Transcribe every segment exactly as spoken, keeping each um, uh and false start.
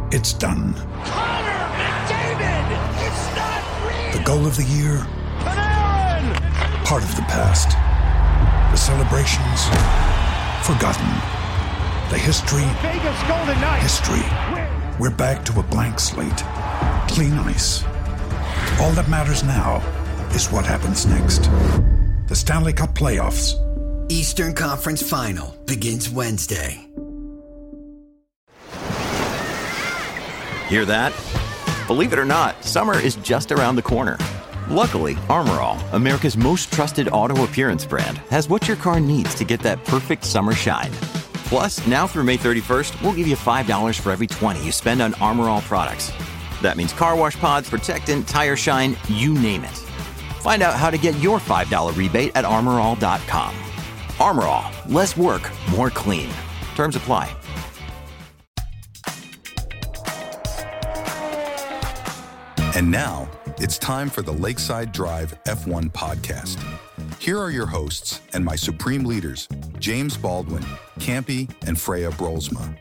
It's done. Connor McDavid! It's not real! The goal of the year? Panarin! Part of the past. The celebrations? Forgotten. The history? Vegas Golden Knights! History. We're back to a blank slate. Clean ice. All that matters now is what happens next. The Stanley Cup playoffs. Eastern Conference Final begins Wednesday. Hear that? Believe it or not, summer is just around the corner. Luckily, Armor All, America's most trusted auto appearance brand, has what your car needs to get that perfect summer shine. Plus, now through May thirty-first, we'll give you five dollars for every twenty you spend on Armor All products. That means car wash pods, protectant, tire shine, you name it. Find out how to get your five dollars rebate at armor all dot com. Armor All, less work, more clean. Terms apply. And now, it's time for the Lakeside Drive F one podcast. Here are your hosts and my supreme leaders, James Baldwin, Campy, and Freya Brolsma.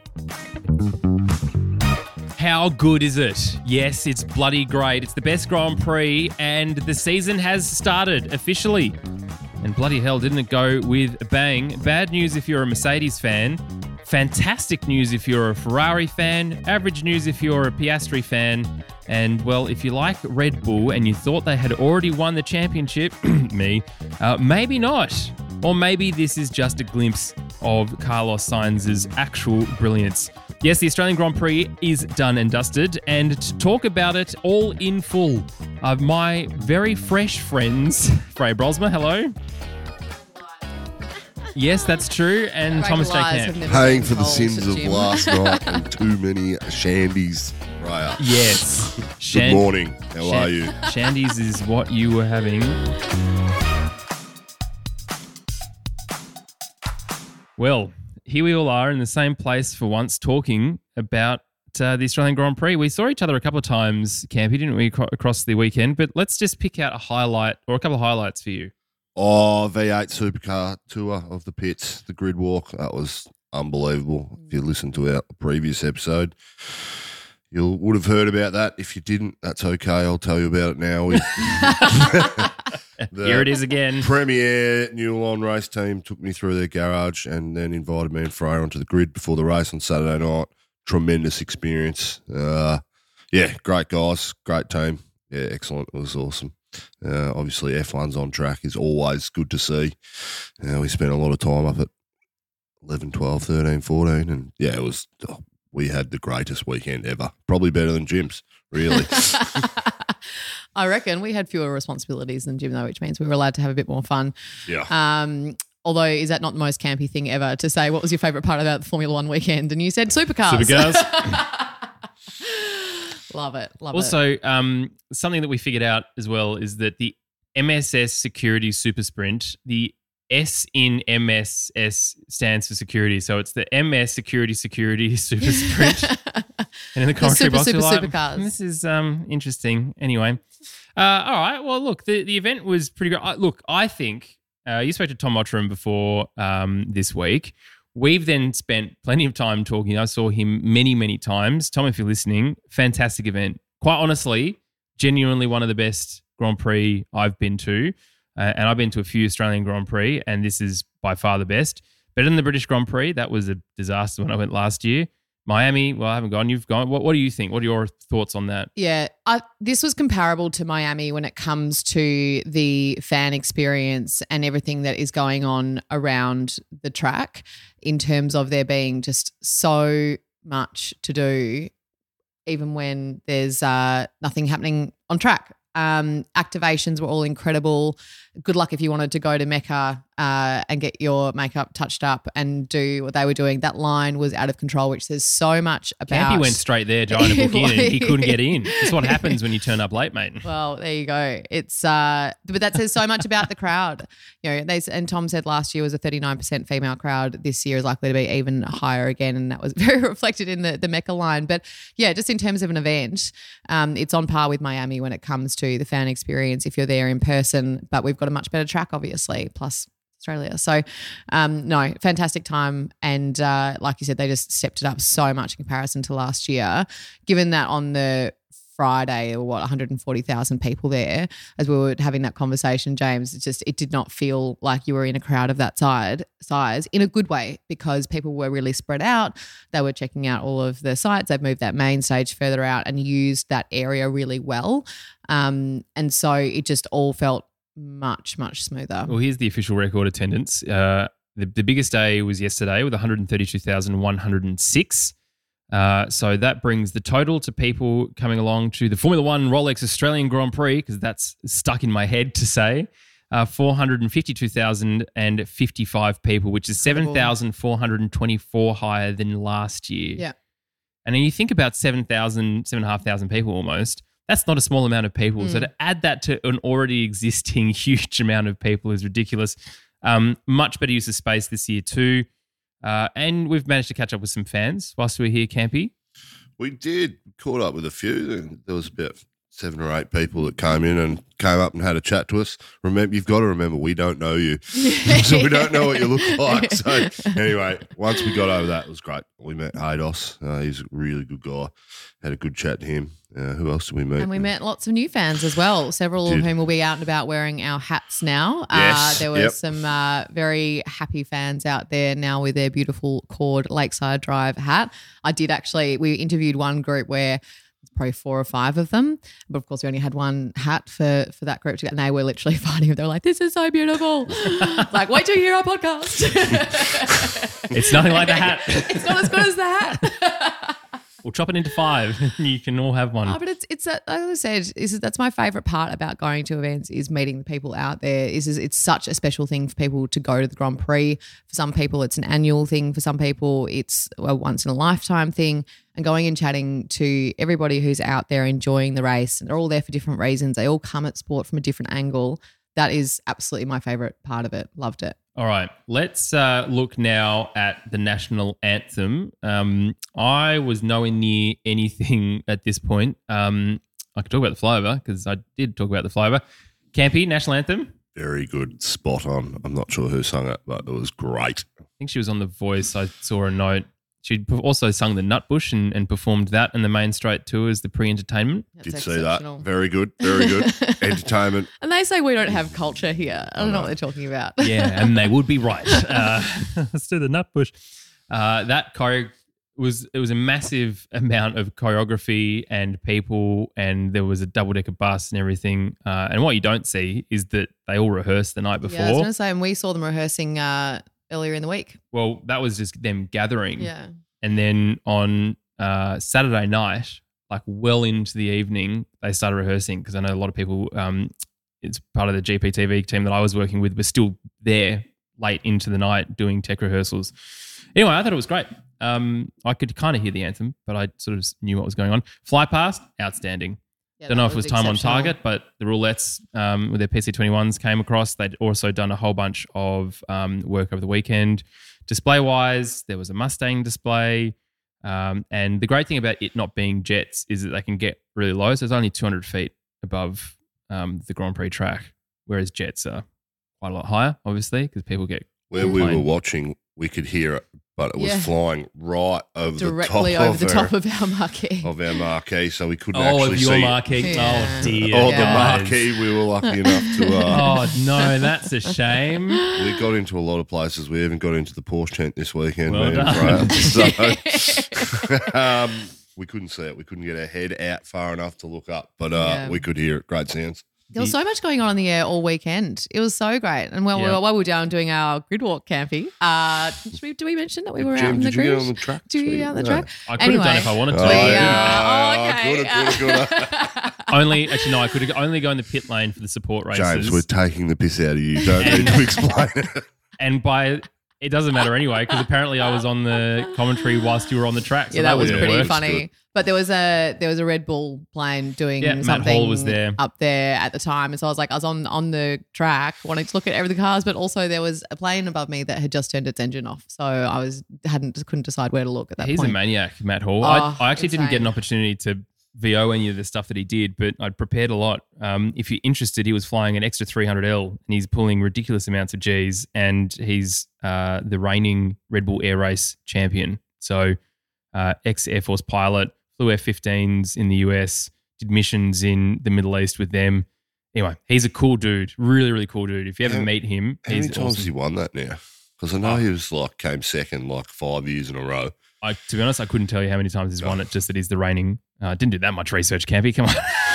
How good is it? Yes, it's bloody great. It's the best Grand Prix, and the season has started officially. And bloody hell, didn't it go with a bang? Bad news if you're a Mercedes fan. Fantastic news if you're a Ferrari fan. Average news if you're a Piastri fan. And, well, if you like Red Bull and you thought they had already won the championship, me, uh, maybe not. Or maybe this is just a glimpse of Carlos Sainz's actual brilliance. Yes, the Australian Grand Prix is done and dusted, and to talk about it all in full, uh, my very fresh friends, Freya Brolsma, hello. Yes, that's true, and Thomas J. Camp. Paying for the sins of last night and too many shandies. Right. Yes. Good Shand- morning. How Shand- are you? Shandies is what you were having. Well, here we all are in the same place for once talking about uh, the Australian Grand Prix. We saw each other a couple of times, Campy, didn't we, across the weekend? But let's just pick out a highlight or a couple of highlights for you. Oh, V eight Supercar Tour of the Pits, the grid walk. That was unbelievable. If you listened to our previous episode, you would have heard about that. If you didn't, that's okay. I'll tell you about it now. We, Here it is again. Premier Newline race team took me through their garage and then invited me and Freya onto the grid before the race on Saturday night. Tremendous experience. Uh, yeah, great guys, great team. Yeah, excellent. It was awesome. Uh, obviously, F one's on track is always good to see. Uh, we spent a lot of time up at eleven, twelve, thirteen, fourteen, and yeah, it was. Oh, we had the greatest weekend ever. Probably better than Jim's, really. I reckon we had fewer responsibilities than Jim, though, which means we were allowed to have a bit more fun. Yeah. Um, although, is that not the most campy thing ever to say, what was your favourite part about the Formula One weekend? And you said supercars. Supercars. Love it. Love also, it. Also, um, something that we figured out as well is that the M S S Security Super Sprint, the S in M S S stands for security. So it's the M S Security Security Super Sprint. And in the commentary super, box, super, you're like, supercars. this is um, interesting. Anyway, uh, all right. Well, look, the, the event was pretty good. Uh, look, I think uh, you spoke to Tom Mottram before um, this week. We've then spent plenty of time talking. I saw him many, many times. Tom, if you're listening, fantastic event. Quite honestly, genuinely one of the best Grand Prix I've been to. Uh, and I've been to a few Australian Grand Prix, and this is by far the best. Better than the British Grand Prix. That was a disaster when I went last year. Miami, well, I haven't gone. You've gone. What, what do you think? What are your thoughts on that? Yeah, I, this was comparable to Miami when it comes to the fan experience and everything that is going on around the track in terms of there being just so much to do, even when there's uh, nothing happening on track. Um, activations were all incredible. Good luck if you wanted to go to Mecca uh, and get your makeup touched up and do what they were doing. That line was out of control, which says so much about. Campy went straight there trying to book in and he couldn't get in. That's what happens when you turn up late, mate. Well, there you go. It's uh, but that says so much about the crowd. You know, they and Tom said last year was a thirty-nine percent female crowd. This year is likely to be even higher again, and that was very reflected in the the Mecca line. But yeah, just in terms of an event, um, it's on par with Miami when it comes to the fan experience if you're there in person. But we've got a much better track, obviously. Plus, Australia. So, um, no, fantastic time. And uh, like you said, they just stepped it up so much in comparison to last year, given that on the Friday or what, one hundred forty thousand people there, as we were having that conversation, James, it just, it did not feel like you were in a crowd of that side, size in a good way, because people were really spread out. They were checking out all of the sites. They've moved that main stage further out and used that area really well. Um, and so it just all felt much, much smoother. Well, here's the official record attendance. Uh, the, the biggest day was yesterday with one hundred thirty-two thousand one hundred six. Uh, so that brings the total to people coming along to the Formula One Rolex Australian Grand Prix, because that's stuck in my head to say, uh, four hundred fifty-two thousand fifty-five people, which is seven thousand four hundred twenty-four higher than last year. Yeah. And then you think about seven thousand, seven thousand five hundred people almost, that's not a small amount of people. Mm. So to add that to an already existing huge amount of people is ridiculous. Um, much better use of space this year too. Uh, and we've managed to catch up with some fans whilst we were here, Campy. We did. Caught up with a few. There was about seven or eight people that came in and came up and had a chat to us. Remember, you've got to remember, we don't know you. So we don't know what you look like. So anyway, once we got over that, it was great. We met Ados. Uh, he's a really good guy. Had a good chat to him. Uh, who else did we meet? And we met lots of new fans as well, several Did. of whom will be out and about wearing our hats now. Yes, Uh, there were yep. some uh, very happy fans out there now with their beautiful Cord Lakeside Drive hat. I did actually, we interviewed one group where probably four or five of them, but of course we only had one hat for, for that group to get, and they were literally fighting. They were like, this is so beautiful. Like, wait till you hear our podcast. It's nothing like the hat. It's not as good as the hat. We'll chop it into five and you can all have one. Oh, but it's it's uh, like I said, is that's my favourite part about going to events is meeting the people out there. Is, is it's such a special thing for people to go to the Grand Prix. For some people, it's an annual thing. For some people, it's a once in a lifetime thing. And going and chatting to everybody who's out there enjoying the race, and they're all there for different reasons. They all come at sport from a different angle. That is absolutely my favourite part of it. Loved it. All right, let's uh, look now at the national anthem. Um, I was nowhere near anything at this point. Um, I could talk about the flyover because I did talk about the flyover. Campy, national anthem. Very good, spot on. I'm not sure who sung it, but it was great. I think she was on The Voice. I saw a note. She also sung the Nutbush and, and performed that in the main straight tour as the pre-entertainment. That's Did see that. Very good, very good. Entertainment. And they say we don't have culture here. I don't know what they're talking about. Yeah, and they would be right. Uh, let's do the Nutbush. Uh, that choreo was it was a massive amount of choreography and people, and there was a double-decker bus and everything. Uh, and what you don't see is that they all rehearsed the night before. Yeah, I was going to say, and we saw them rehearsing uh, earlier in the week. Well, that was just them gathering. Yeah. And then on uh, Saturday night, like well into the evening, they started rehearsing because I know a lot of people, um, it's part of the G P T V team that I was working with, were still there late into the night doing tech rehearsals. Anyway, I thought it was great. Um, I could kind of hear the anthem, but I sort of knew what was going on. Fly past, outstanding. Yeah, Don't know that if it was time on exceptional. target, but the roulettes um, with their P C twenty-ones came across. They'd also done a whole bunch of um, work over the weekend. Display-wise, there was a Mustang display. Um, and the great thing about it not being jets is that they can get really low. So it's only two hundred feet above um, the Grand Prix track, whereas jets are quite a lot higher, obviously, because people get Where we plane. were watching, we could hear it, but it was Yeah. flying right over Directly the top over of the our, top of our marquee. of our marquee, so we couldn't Oh, actually of your see marquee. Yeah. Oh, dear. Oh, the guys. marquee, we were lucky enough to. Uh, Oh, no, that's a shame. We got into a lot of places. We even got into the Porsche tent this weekend. Well me and done. Freya. So, um, we couldn't see it. We couldn't get our head out far enough to look up, but uh, Yeah. we could hear it. Great sounds. There was so much going on in the air all weekend. It was so great. And while, we Yeah. were, while we were down doing our grid walk, Campy, uh, did we, did we mention that we were Jim, out in the did you grid? get on the track? Did you this get out on the week? track? I could Anyway, have done if I wanted to. Oh, We, yeah. uh, Oh, okay. good, good, good. Only, actually, no, I could only go in the pit lane for the support races. James, we're taking the piss out of you. You don't need to explain it. and by it doesn't matter anyway because apparently I was on the commentary whilst you were on the track. So Yeah, that was wouldn't pretty work. funny. But there was a there was a Red Bull plane doing Yeah, Matt something Hall was there. up there at the time, and so I was like, I was on on the track wanting to look at every the cars, but also there was a plane above me that had just turned its engine off, so I was hadn't couldn't decide where to look at that He's point. a maniac, Matt Hall. Oh, I, I actually didn't get insane. an opportunity to V O any of the stuff that he did, but I'd prepared a lot. Um, if you're interested, he was flying an extra three hundred L and he's pulling ridiculous amounts of G's, and he's uh, the reigning Red Bull Air Race champion. So uh, ex-Air Force pilot, flew F fifteens in the U S, did missions in the Middle East with them. Anyway, he's a cool dude, really, really cool dude. If you ever How- meet him, How he's many times awesome. has he won that now? Because I know he was like came second like five years in a row. I, to be honest, I couldn't tell you how many times he's won it, just that he's the reigning. Uh, didn't do that much research, Campy. Come on.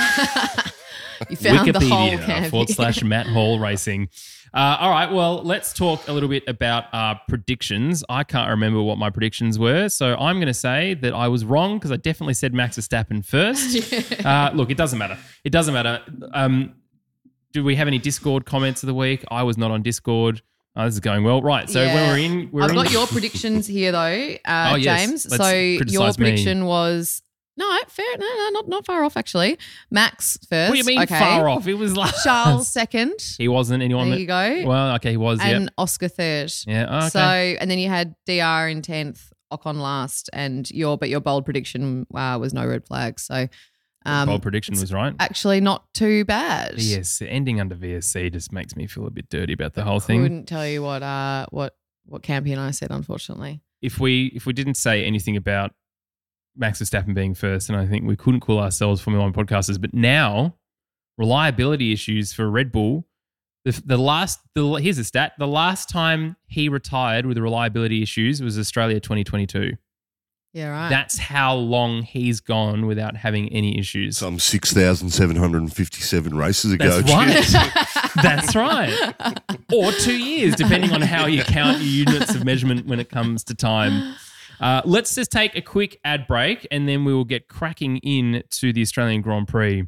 You found the whole Wikipedia Campy. forward slash Matt Hall Racing. Uh, all right, well, let's talk a little bit about our predictions. I can't remember what my predictions were, so I'm going to say that I was wrong because I definitely said Max Verstappen first. uh, look, it doesn't matter. It doesn't matter. Um, do we have any Discord comments of the week? I was not on Discord. Oh, this is going well. Right, so Yeah. when we're in... We're I've in, got your predictions here though, uh, Oh, yes. James. Let's So your criticise me. prediction was no, fair, no, no, not not far off actually. Max first. What do you mean okay. far off? It was last. Charles second. He wasn't anyone. There you go. Well, okay, he was, and yep. Oscar third. Yeah, oh, okay. So and then you had D R in tenth, Ocon last, and your but your bold prediction uh, was no red flags. So um, Bold prediction was right. actually not too bad. Yes, ending under V S C just makes me feel a bit dirty about the whole thing. Couldn't tell you what uh what what Campy and I said, unfortunately. If we if we didn't say anything about Max Verstappen being first, and I think we couldn't call ourselves Formula One podcasters, but now reliability issues for Red Bull. The, the last the here's a stat: the last time he retired with reliability issues was Australia twenty twenty-two. Yeah, right. That's how long he's gone without having any issues. Some six thousand seven hundred fifty-seven races ago. That's Jim. right. That's right. Or two years, depending on how you count your units of measurement when it comes to time. Uh, let's just take a quick ad break and then we will get cracking in to the Australian Grand Prix.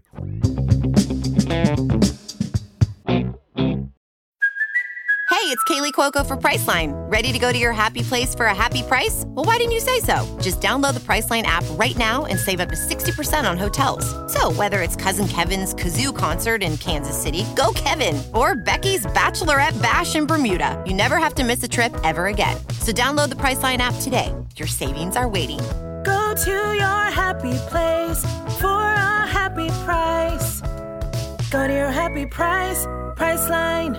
Hey, it's Kaylee Cuoco for Priceline. Ready to go to your happy place for a happy price? Well, why didn't you say so? Just download the Priceline app right now and save up to sixty percent on hotels. So whether it's Cousin Kevin's Kazoo Concert in Kansas City, go Kevin, or Becky's Bachelorette Bash in Bermuda, you never have to miss a trip ever again. So download the Priceline app today. Your savings are waiting. Go to your happy place for a happy price. Go to your happy price, Priceline.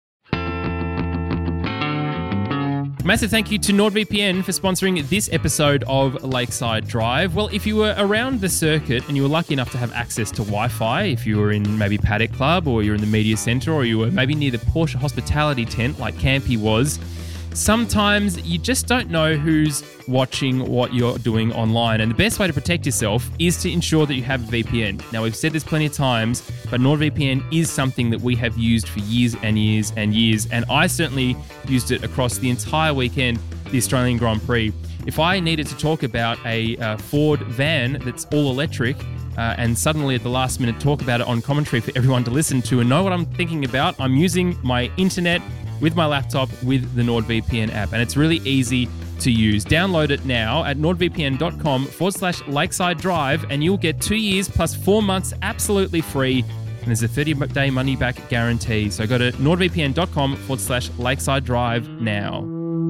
Massive thank you to NordVPN for sponsoring this episode of Lakeside Drive. Well, if you were around the circuit and you were lucky enough to have access to Wi-Fi, if you were in maybe Paddock Club or you're in the media centre or you were maybe near the Porsche hospitality tent like Campy was, sometimes you just don't know who's watching what you're doing online. And the best way to protect yourself is to ensure that you have a V P N. Now, we've said this plenty of times, but NordVPN is something that we have used for years and years and years. And I certainly used it across the entire weekend, the Australian Grand Prix. If I needed to talk about a uh, Ford van that's all electric, Uh, and suddenly at the last minute talk about it on commentary for everyone to listen to and know what I'm thinking about, I'm using my internet with my laptop with the NordVPN app. And it's really easy to use. Download it now at nordvpn.com forward slash Lakeside Drive and you'll get two years plus four months absolutely free. And there's a thirty-day money-back guarantee. So go to nordvpn.com forward slash Lakeside Drive now.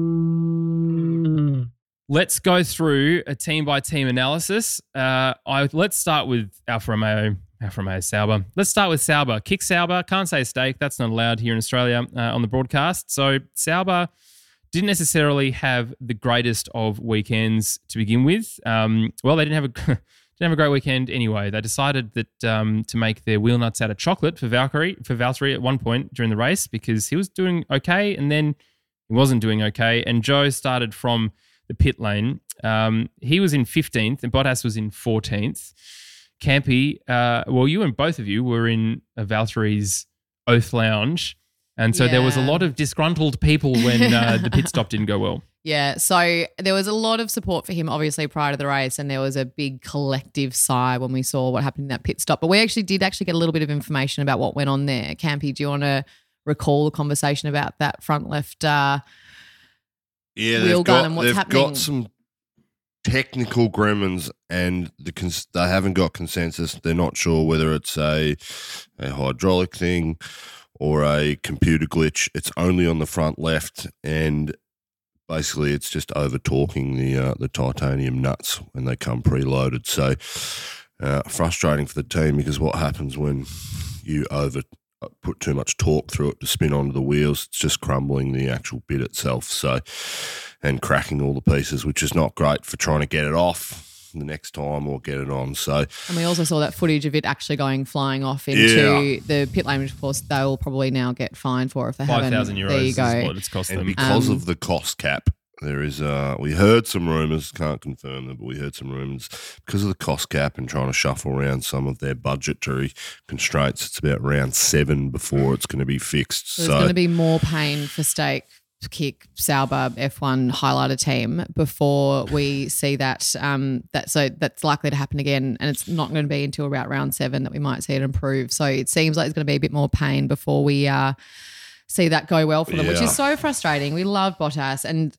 Let's go through a team-by-team analysis. Uh, I let's start with Alfa Romeo, Alfa Romeo Sauber. Let's start with Sauber. Kick Sauber. Can't say steak. That's not allowed here in Australia uh, on the broadcast. So Sauber didn't necessarily have the greatest of weekends to begin with. Um, well, they didn't have a didn't have a great weekend anyway. They decided that um, to make their wheel nuts out of chocolate for Valkyrie for Valtteri at one point during the race because he was doing okay and then he wasn't doing okay. And Joe started from the pit lane. Um, he was in fifteenth and Bottas was in fourteenth. Campy, uh, well, you and both of you were in uh, Valtteri's Oath Lounge. And so Yeah. there was a lot of disgruntled people when uh, the pit stop didn't go well. Yeah, so there was a lot of support for him, obviously, prior to the race, and there was a big collective sigh when we saw what happened in that pit stop. But we actually did actually get a little bit of information about what went on there. Campy, do you want to recall the conversation about that front left uh, Yeah, wheel they've gun got, and what's they've happening? got some technical gremlins and the cons- they haven't got consensus. They're not sure whether it's a, a hydraulic thing or a computer glitch. It's only on the front left and basically it's just over torquing the uh, the titanium nuts when they come preloaded. So Uh, frustrating for the team because what happens when you over put too much torque through it to spin onto the wheels, it's just crumbling the actual bit itself. So, and cracking all the pieces, which is not great for trying to get it off the next time or get it on. So, and we also saw that footage of it actually going flying off into Yeah. the pit lane, which of course they will probably now get fined for if they Five haven't. thousand euros There you is go. what it's cost and them. because Um, of the cost cap, there is, uh, we heard some rumours, can't confirm them, but we heard some rumours because of the cost cap and trying to shuffle around some of their budgetary constraints. It's about round seven before it's going to be fixed. So So, there's going to be more pain for Stake, Kick, Sauber, F one highlighter team before we see that. Um, that so that's likely to happen again, and it's not going to be until about round seven that we might see it improve. So it seems like it's going to be a bit more pain before we uh, see that go well for them, which Yeah. is so frustrating. We love Bottas, and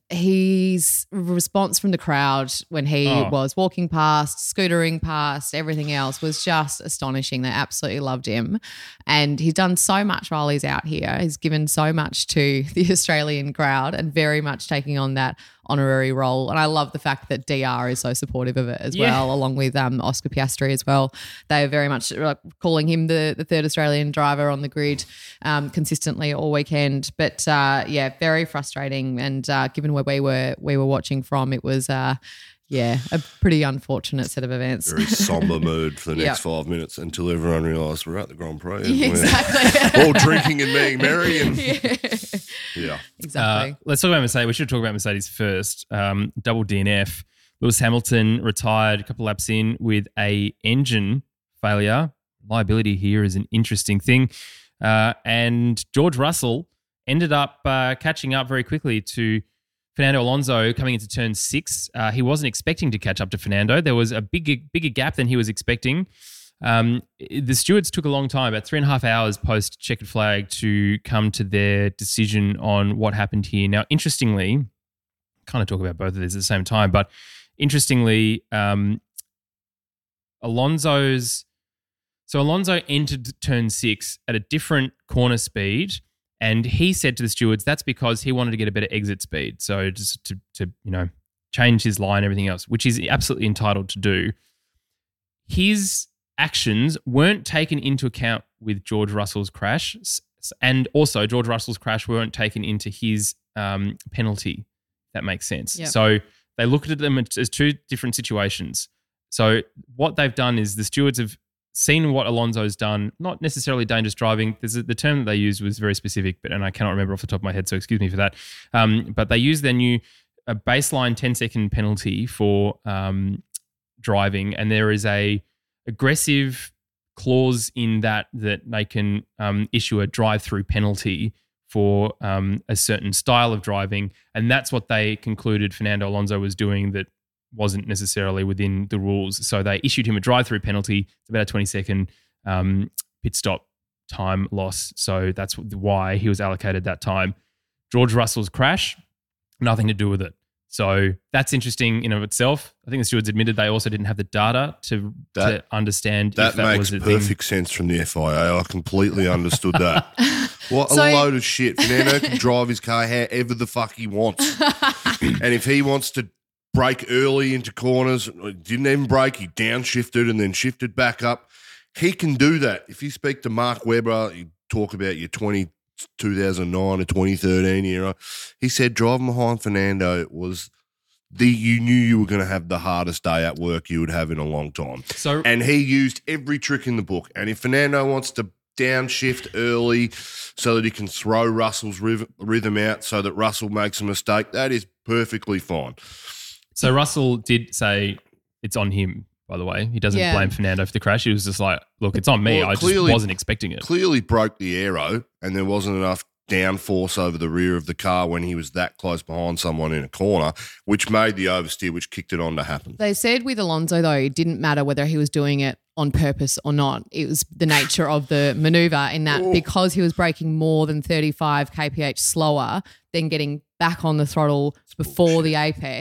his response from the crowd when he Oh. was walking past, scootering past, everything else was just astonishing. They absolutely loved him, and he's done so much while he's out here. He's given so much to the Australian crowd and very much taking on that honorary role. And I love the fact that D R is so supportive of it as Yeah. well, along with um, Oscar Piastri as well. They are very much like, calling him the, the third Australian driver on the grid um, consistently all weekend. But uh, yeah, very frustrating. And uh, given where we were we were watching from, it was uh, yeah a pretty unfortunate set of events. very somber mood for the next Yep. five minutes until everyone realised we're at the Grand Prix. And Exactly. We're all drinking and being merry. And Yeah. yeah. Exactly. Uh, let's talk about Mercedes. We should talk about Mercedes first. Um, double D N F. Lewis Hamilton retired a couple laps in with a engine failure. Liability here is an interesting thing. Uh, and George Russell ended up uh, catching up very quickly to Fernando Alonso coming into turn six. Uh, he wasn't expecting to catch up to Fernando. There was a bigger, bigger gap than he was expecting. Um, the stewards took a long time, about three and a half hours post checkered flag, to come to their decision on what happened here. Now, interestingly, kind of talk about both of these at the same time, but interestingly, um, Alonso's so Alonso entered turn six at a different corner speed, and he said to the stewards that's because he wanted to get a better exit speed. So just to, to you know, change his line, everything else, which he's absolutely entitled to do. His actions weren't taken into account with George Russell's crash, and also George Russell's crash weren't taken into his um, penalty. That makes sense. Yep. So they looked at them as two different situations. So what they've done is the stewards have seen what Alonso's done, not necessarily dangerous driving. There's a, the term that they used was very specific, but and I cannot remember off the top of my head, so excuse me for that. Um, but they used their new a baseline ten second penalty for um, driving, and there is a aggressive clause in that that they can um, issue a drive-through penalty for um, a certain style of driving, and that's what they concluded Fernando Alonso was doing that wasn't necessarily within the rules. So they issued him a drive-through penalty. It's about a twenty second um, pit stop time loss. So that's why he was allocated that time. George Russell's crash, nothing to do with it. So that's interesting in of itself. I think the stewards admitted they also didn't have the data to, That- to understand That if that makes was a thing. perfect sense from the F I A. I completely understood that. What a So- load of shit. Fernando can drive his car however the fuck he wants. And if he wants to brake early into corners, didn't even brake, he downshifted and then shifted back up. He can do that. If you speak to Mark Webber, you talk about your twenty, two thousand nine to twenty thirteen era, he said driving behind Fernando was the you knew you were going to have the hardest day at work you would have in a long time. So And he used every trick in the book. And if Fernando wants to downshift early so that he can throw Russell's riv- rhythm out so that Russell makes a mistake, that is perfectly fine. So Russell did say it's on him, by the way. He doesn't Yeah. blame Fernando for the crash. He was just like, look, it's on me. Well, I just clearly- wasn't expecting it. Clearly broke the aero and there wasn't enough downforce over the rear of the car when he was that close behind someone in a corner, which made the oversteer, which kicked it on to happen. They said with Alonso, though, it didn't matter whether he was doing it on purpose or not. It was the nature of the maneuver in that because he was braking more than thirty-five kilometers per hour slower than getting back on the throttle before the apex,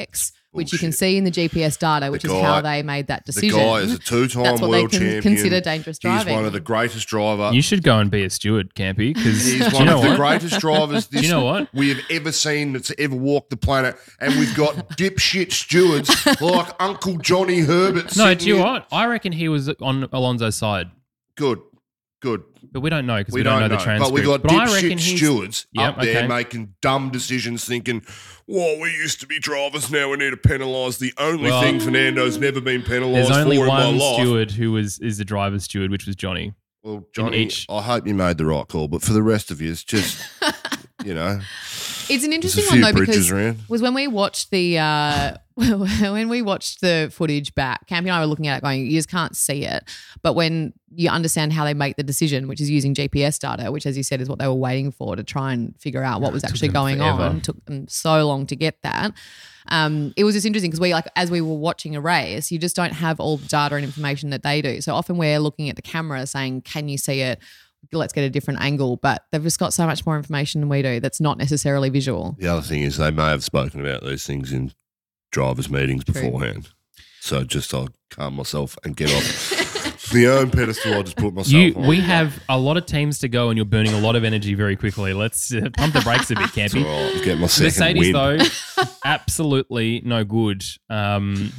which you can Bullshit. see in the G P S data, which The is how guy- they made that The decision. guy is a two-time That's what world they con- champion. consider dangerous driving. He's one of the greatest driver. You should go and be a steward, Campy, because He's do one you know of the what? greatest drivers this you know what? we have ever seen that's ever walked the planet. And we've got dipshit stewards like Uncle Johnny Herbert. No, sitting do you here. know what? I reckon he was on Alonso's side, Good, good. but we don't know because We, we, don't, don't know, the transcript. But we got But I reckon dipshit he's- stewards Yep, up there okay. making dumb decisions, thinking, "Well, we used to be drivers, now we need to penalise the only Well, thing Fernando's never been penalised There's for only in my one life." steward who was is the driver's steward, which was Johnny. Well, Johnny, each- I hope you made the right call, but for the rest of you, it's just, you know, It's an there's interesting a one few though bridges because around. was when we watched the uh, when we watched the footage back. Campy and I were looking at it, going, "You just can't see it." But when you understand how they make the decision, which is using G P S data, which, as you said, is what they were waiting for to try and figure out what was It took actually them going forever. on, took them so long to get that. Um, it was just interesting because we, like, as we were watching a race, you just don't have all the data and information that they do. So often we're looking at the camera, saying, "Can you see it? Let's get a different angle." But they've just got so much more information than we do that's not necessarily visual. The other thing is they may have spoken about these things in drivers' meetings True. beforehand. So just I'll calm myself and get off the own pedestal I just put myself You, on. we have a lot of teams to go, and you're burning a lot of energy very quickly. Let's uh, pump the brakes a bit, It's Campy. all right, get my second Mercedes, win. though, absolutely no good. Um,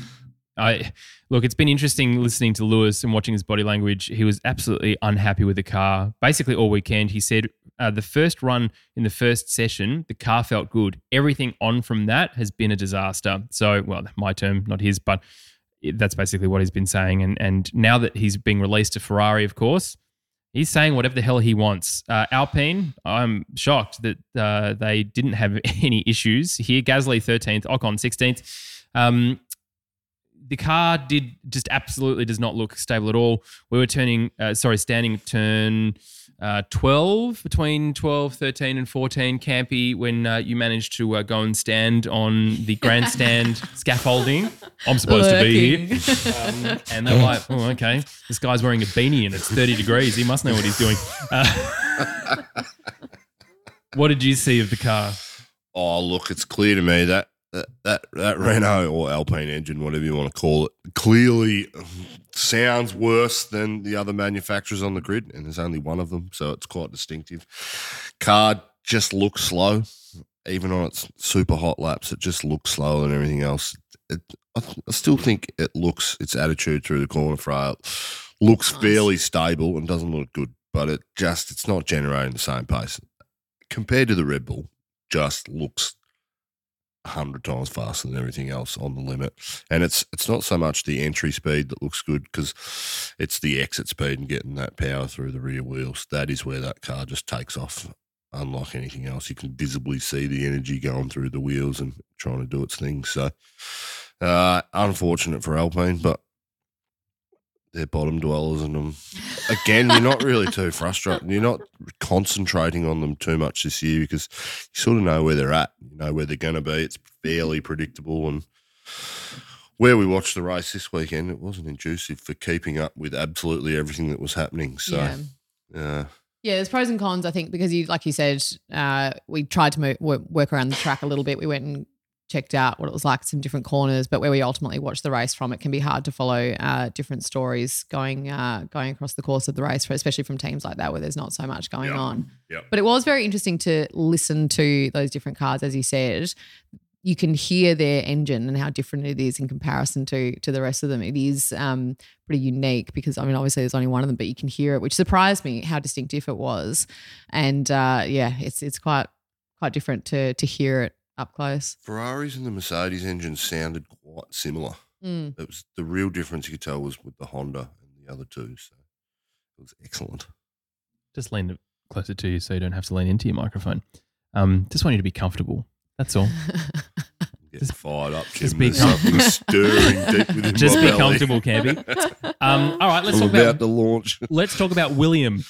I look, it's been interesting listening to Lewis and watching his body language. He was absolutely unhappy with the car. Basically, all weekend, he said uh, the first run in the first session, the car felt good. Everything on from that has been a disaster. So, well, my term, not his, but it- that's basically what he's been saying. And and now that he's being released to Ferrari, of course, he's saying whatever the hell he wants. Uh, Alpine, I'm shocked that uh, they didn't have any issues here. Gasly thirteenth, Ocon sixteenth. Um, the car did just absolutely does not look stable at all. We were turning, uh, sorry, standing turn uh, twelve, between twelve, thirteen and fourteen, Campy, when uh, you managed to uh, go and stand on the grandstand scaffolding. I'm supposed to be here. Um, and they're like, oh, okay, this guy's wearing a beanie and it's thirty degrees. He must know what he's doing. Uh, what did you see of the car? Oh, look, it's clear to me that that, that that Renault or Alpine engine, whatever you want to call it, clearly sounds worse than the other manufacturers on the grid, and there's only one of them, so it's quite distinctive. Car just looks slow, even on its super hot laps. It just looks slower than everything else. It, I, th- I still think it looks its attitude through the corner frail looks Nice. fairly stable and doesn't look good, but it just it's not generating the same pace compared to the Red Bull. Just looks a hundred times faster than everything else on the limit, and it's it's not so much the entry speed that looks good because it's the exit speed and getting that power through the rear wheels. That is where that car just takes off, unlike anything else. You can visibly see the energy going through the wheels and trying to do its thing. So, uh, unfortunate for Alpine, but they're bottom dwellers, and um, again, you're not really too frustrated. You're not concentrating on them too much this year because you sort of know where they're at. You know where they're going to be. It's fairly predictable, and where we watched the race this weekend, it wasn't conducive for keeping up with absolutely everything that was happening. So, Yeah. uh, Yeah, there's pros and cons, I think, because you, like you said, uh, we tried to move, wo- work around the track a little bit. We went and checked out what it was like at some different corners, but where we ultimately watched the race from, it can be hard to follow uh, different stories going uh, going across the course of the race, for, especially from teams like that where there's not so much going Yep. on. Yep. But it was very interesting to listen to those different cars, as you said. You can hear their engine and how different it is in comparison to to the rest of them. It is um, pretty unique because, I mean, obviously there's only one of them, but you can hear it, which surprised me how distinctive it was. And uh, yeah, it's it's quite quite different to to hear it up close. Ferraris and the Mercedes engines sounded quite similar. Mm. It was the real difference you could tell was with the Honda and the other two. So it was excellent. Just lean it closer to you so you don't have to lean into your microphone. Um, just want you to be comfortable. That's all. Get Just- fired up, Jim. just be There's something stirring deep within Just my be belly. comfortable, Campy. Um, all right, let's I'm talk about about to launch. let's talk about William.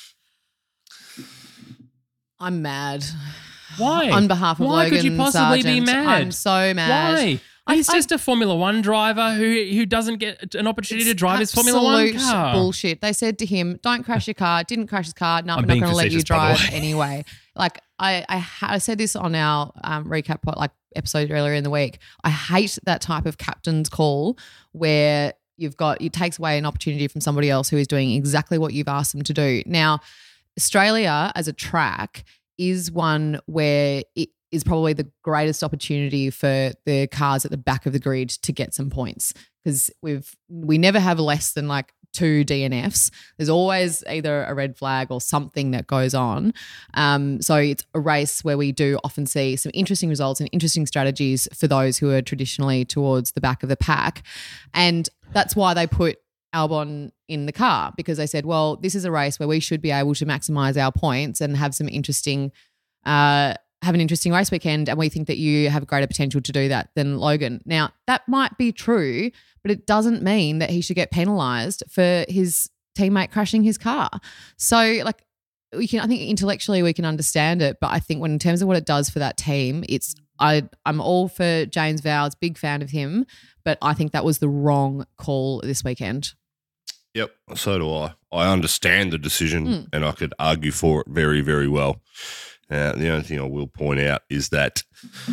I'm mad. Why? On behalf of Why Logan could you possibly be Sargent, mad? I'm so mad. Why? I- He's I- just a Formula One driver who who doesn't get an opportunity to drive his Formula One Absolute car. bullshit. They said to him, "Don't crash your car." Didn't crash his car. No, I'm we're not being going to let you facetious, by the drive way. anyway. Like I, I, ha- I said this on our um, recap pod, like episode earlier in the week. I hate that type of captain's call where you've got it takes away an opportunity from somebody else who is doing exactly what you've asked them to do. Now, Australia as a track is one where it is probably the greatest opportunity for the cars at the back of the grid to get some points because we've we never have less than like two D N Fs. There's always either a red flag or something that goes on. Um, so it's a race where we do often see some interesting results and interesting strategies for those who are traditionally towards the back of the pack. And that's why they put Albon in the car because they said, well, this is a race where we should be able to maximise our points and have some interesting uh, have an interesting race weekend, and we think that you have greater potential to do that than Logan. Now, that might be true, but it doesn't mean that he should get penalised for his teammate crashing his car. So, like, we can, I think intellectually we can understand it, but I think when in terms of what it does for that team, it's I I'm all for James Vowles, big fan of him, but I think that was the wrong call this weekend. Yep, so do I. I understand the decision Mm. and I could argue for it very, very well. Uh, the only thing I will point out is that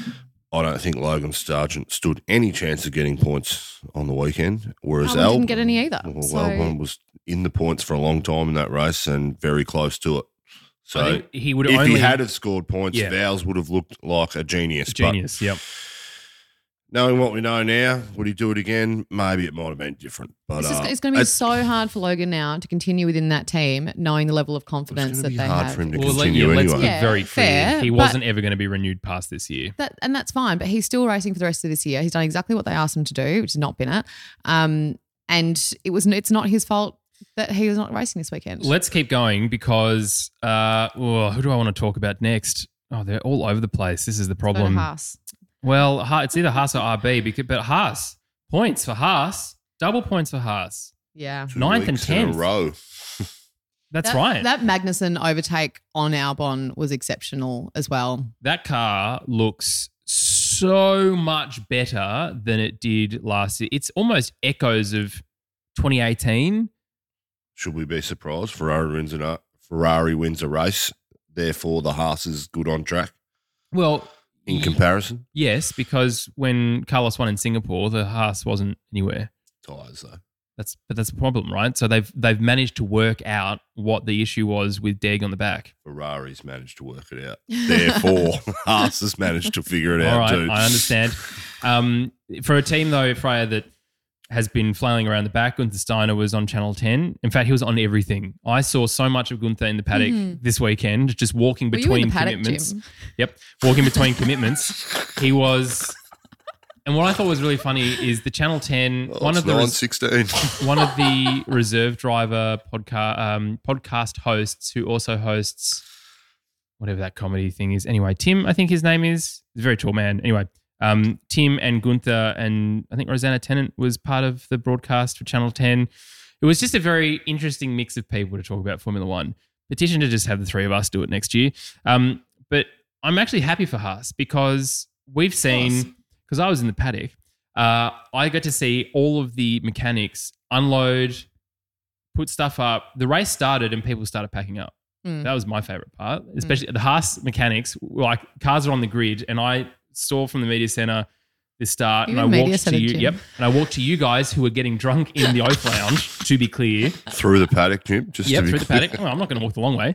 I don't think Logan Sargent stood any chance of getting points on the weekend, whereas Albon Albon didn't get any either. Well, So- Albon was in the points for a long time in that race and very close to it. I So think he would if only he had have scored points, Yeah. Vowles would have looked like a genius. genius. Yep. But knowing what we know now, would he do it again? Maybe it might have been different. But It's, just, uh, it's going to be it's- so hard for Logan now to continue within that team, knowing the level of confidence It's that gonna they be hard have. for him to Well, let, continue yeah, let's anyway. be Yeah, very clear. fair, he but- wasn't ever going to be renewed past this year. That, and that's fine, but he's still racing for the rest of this year. He's done exactly what they asked him to do, which has not been it. Um, and it was it's not his fault that he was not racing this weekend. Let's keep going because uh, oh, who do I want to talk about next? Oh, they're all over the place. This is the Go to problem. Haas. Well, Ha- it's either Haas or R B, because, but Haas, points for Haas, double points for Haas. Yeah. Two Ninth and weeks in a tenth. row. That's that, right. That Magnussen overtake on Albon was exceptional as well. That car looks so much better than it did last year. It's almost echoes of twenty eighteen. Should we be surprised? Ferrari wins a Ferrari wins a race. Therefore, the Haas is good on track Well, in y- comparison. yes, because when Carlos won in Singapore, the Haas wasn't anywhere. Tires though. That's but that's the problem, right? So they've they've managed to work out what the issue was with Deg on the back. Ferrari's managed to work it out. Therefore, Haas has managed to figure it All out right, too. I understand. Um, for a team though, Freya, that has been flailing around the back, Gunther Steiner was on Channel ten. In fact, he was on everything. I saw so much of Gunther in the paddock Mhm. this weekend, just walking Were you in between the paddock, commitments. Jim? Yep, walking between commitments. He was. And what I thought was really funny is the Channel ten, Oh, one it's of the nine res- sixteen. one of the reserve driver podcast um, podcast hosts who also hosts whatever that comedy thing is. Anyway, Tim, I think his name is. He's a very tall man. Anyway, um, Tim and Gunther and I think Rosanna Tennant was part of the broadcast for Channel ten. It was just a very interesting mix of people to talk about Formula One. Petition to just have the three of us do it next year. Um, but I'm actually happy for Haas because we've seen, because I was in the paddock, uh, I got to see all of the mechanics unload, put stuff up. The race started and people started packing up. Mm. That was my favorite part, especially the Haas mechanics. Like cars are on the grid, and I saw from the media center the start, You and I in media walked centre, to you. Jim? Yep, and I walked to you guys who were getting drunk in the Oath Lounge. To be clear, Through the paddock, Jim. Just yep, to be through the clear. paddock. Well, I'm not going to walk the long way.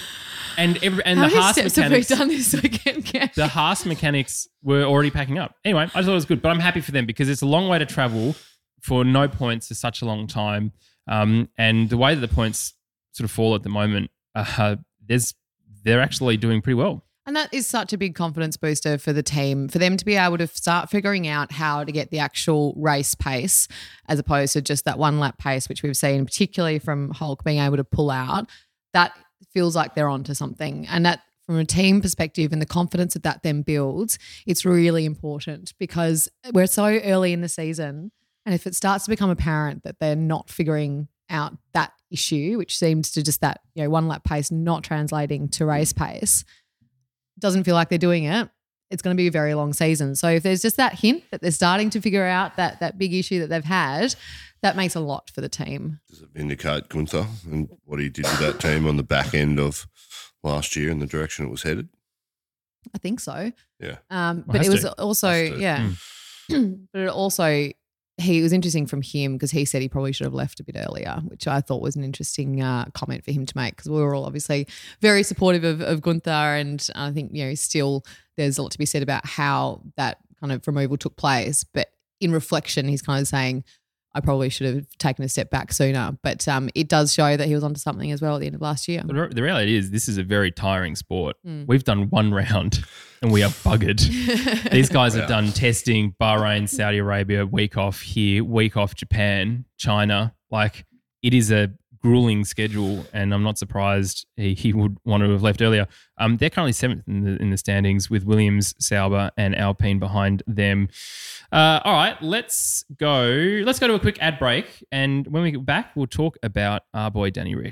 And every and How the many Haas steps mechanics. have we done this weekend, Cam? The Haas mechanics were already packing up. Anyway, I just thought it was good, but I'm happy for them because it's a long way to travel for no points for such a long time. Um, and the way that the points sort of fall at the moment, uh, there's they're actually doing pretty well. And that is such a big confidence booster for the team, for them to be able to start figuring out how to get the actual race pace as opposed to just that one lap pace, which we've seen, particularly from Hulk being able to pull out. That feels like they're onto something. And that from a team perspective and the confidence that that then builds, it's really important because we're so early in the season. And if it starts to become apparent that they're not figuring out that issue, which seems to just that, you know, one lap pace not translating to race pace, doesn't feel like they're doing it, it's going to be a very long season. So if there's just that hint that they're starting to figure out that that big issue that they've had, that makes a lot for the team. Does it vindicate Gunther and what he did with that team on the back end of last year in the direction it was headed. I think so. Yeah. Um, Well, but has it was to. also, Has to. yeah. But it also, he it was interesting from him because he said he probably should have left a bit earlier, which I thought was an interesting uh, comment for him to make because we were all obviously very supportive of, of Gunther, and I think, you know, still there's a lot to be said about how that kind of removal took place. But in reflection, he's kind of saying, I probably should have taken a step back sooner. But um, it does show that he was onto something as well at the end of last year. The re- the reality is this is a very tiring sport. Mm. We've done one round and we are buggered. These guys have done testing, Bahrain, Saudi Arabia, week off here, week off Japan, China. Like, it is a grueling schedule, and I'm not surprised he, he would want to have left earlier. Um, they're currently seventh in the, in the standings with Williams, Sauber and Alpine behind them. Uh, all right, let's go. Let's go to a quick ad break, and when we get back, we'll talk about our boy Danny Rick.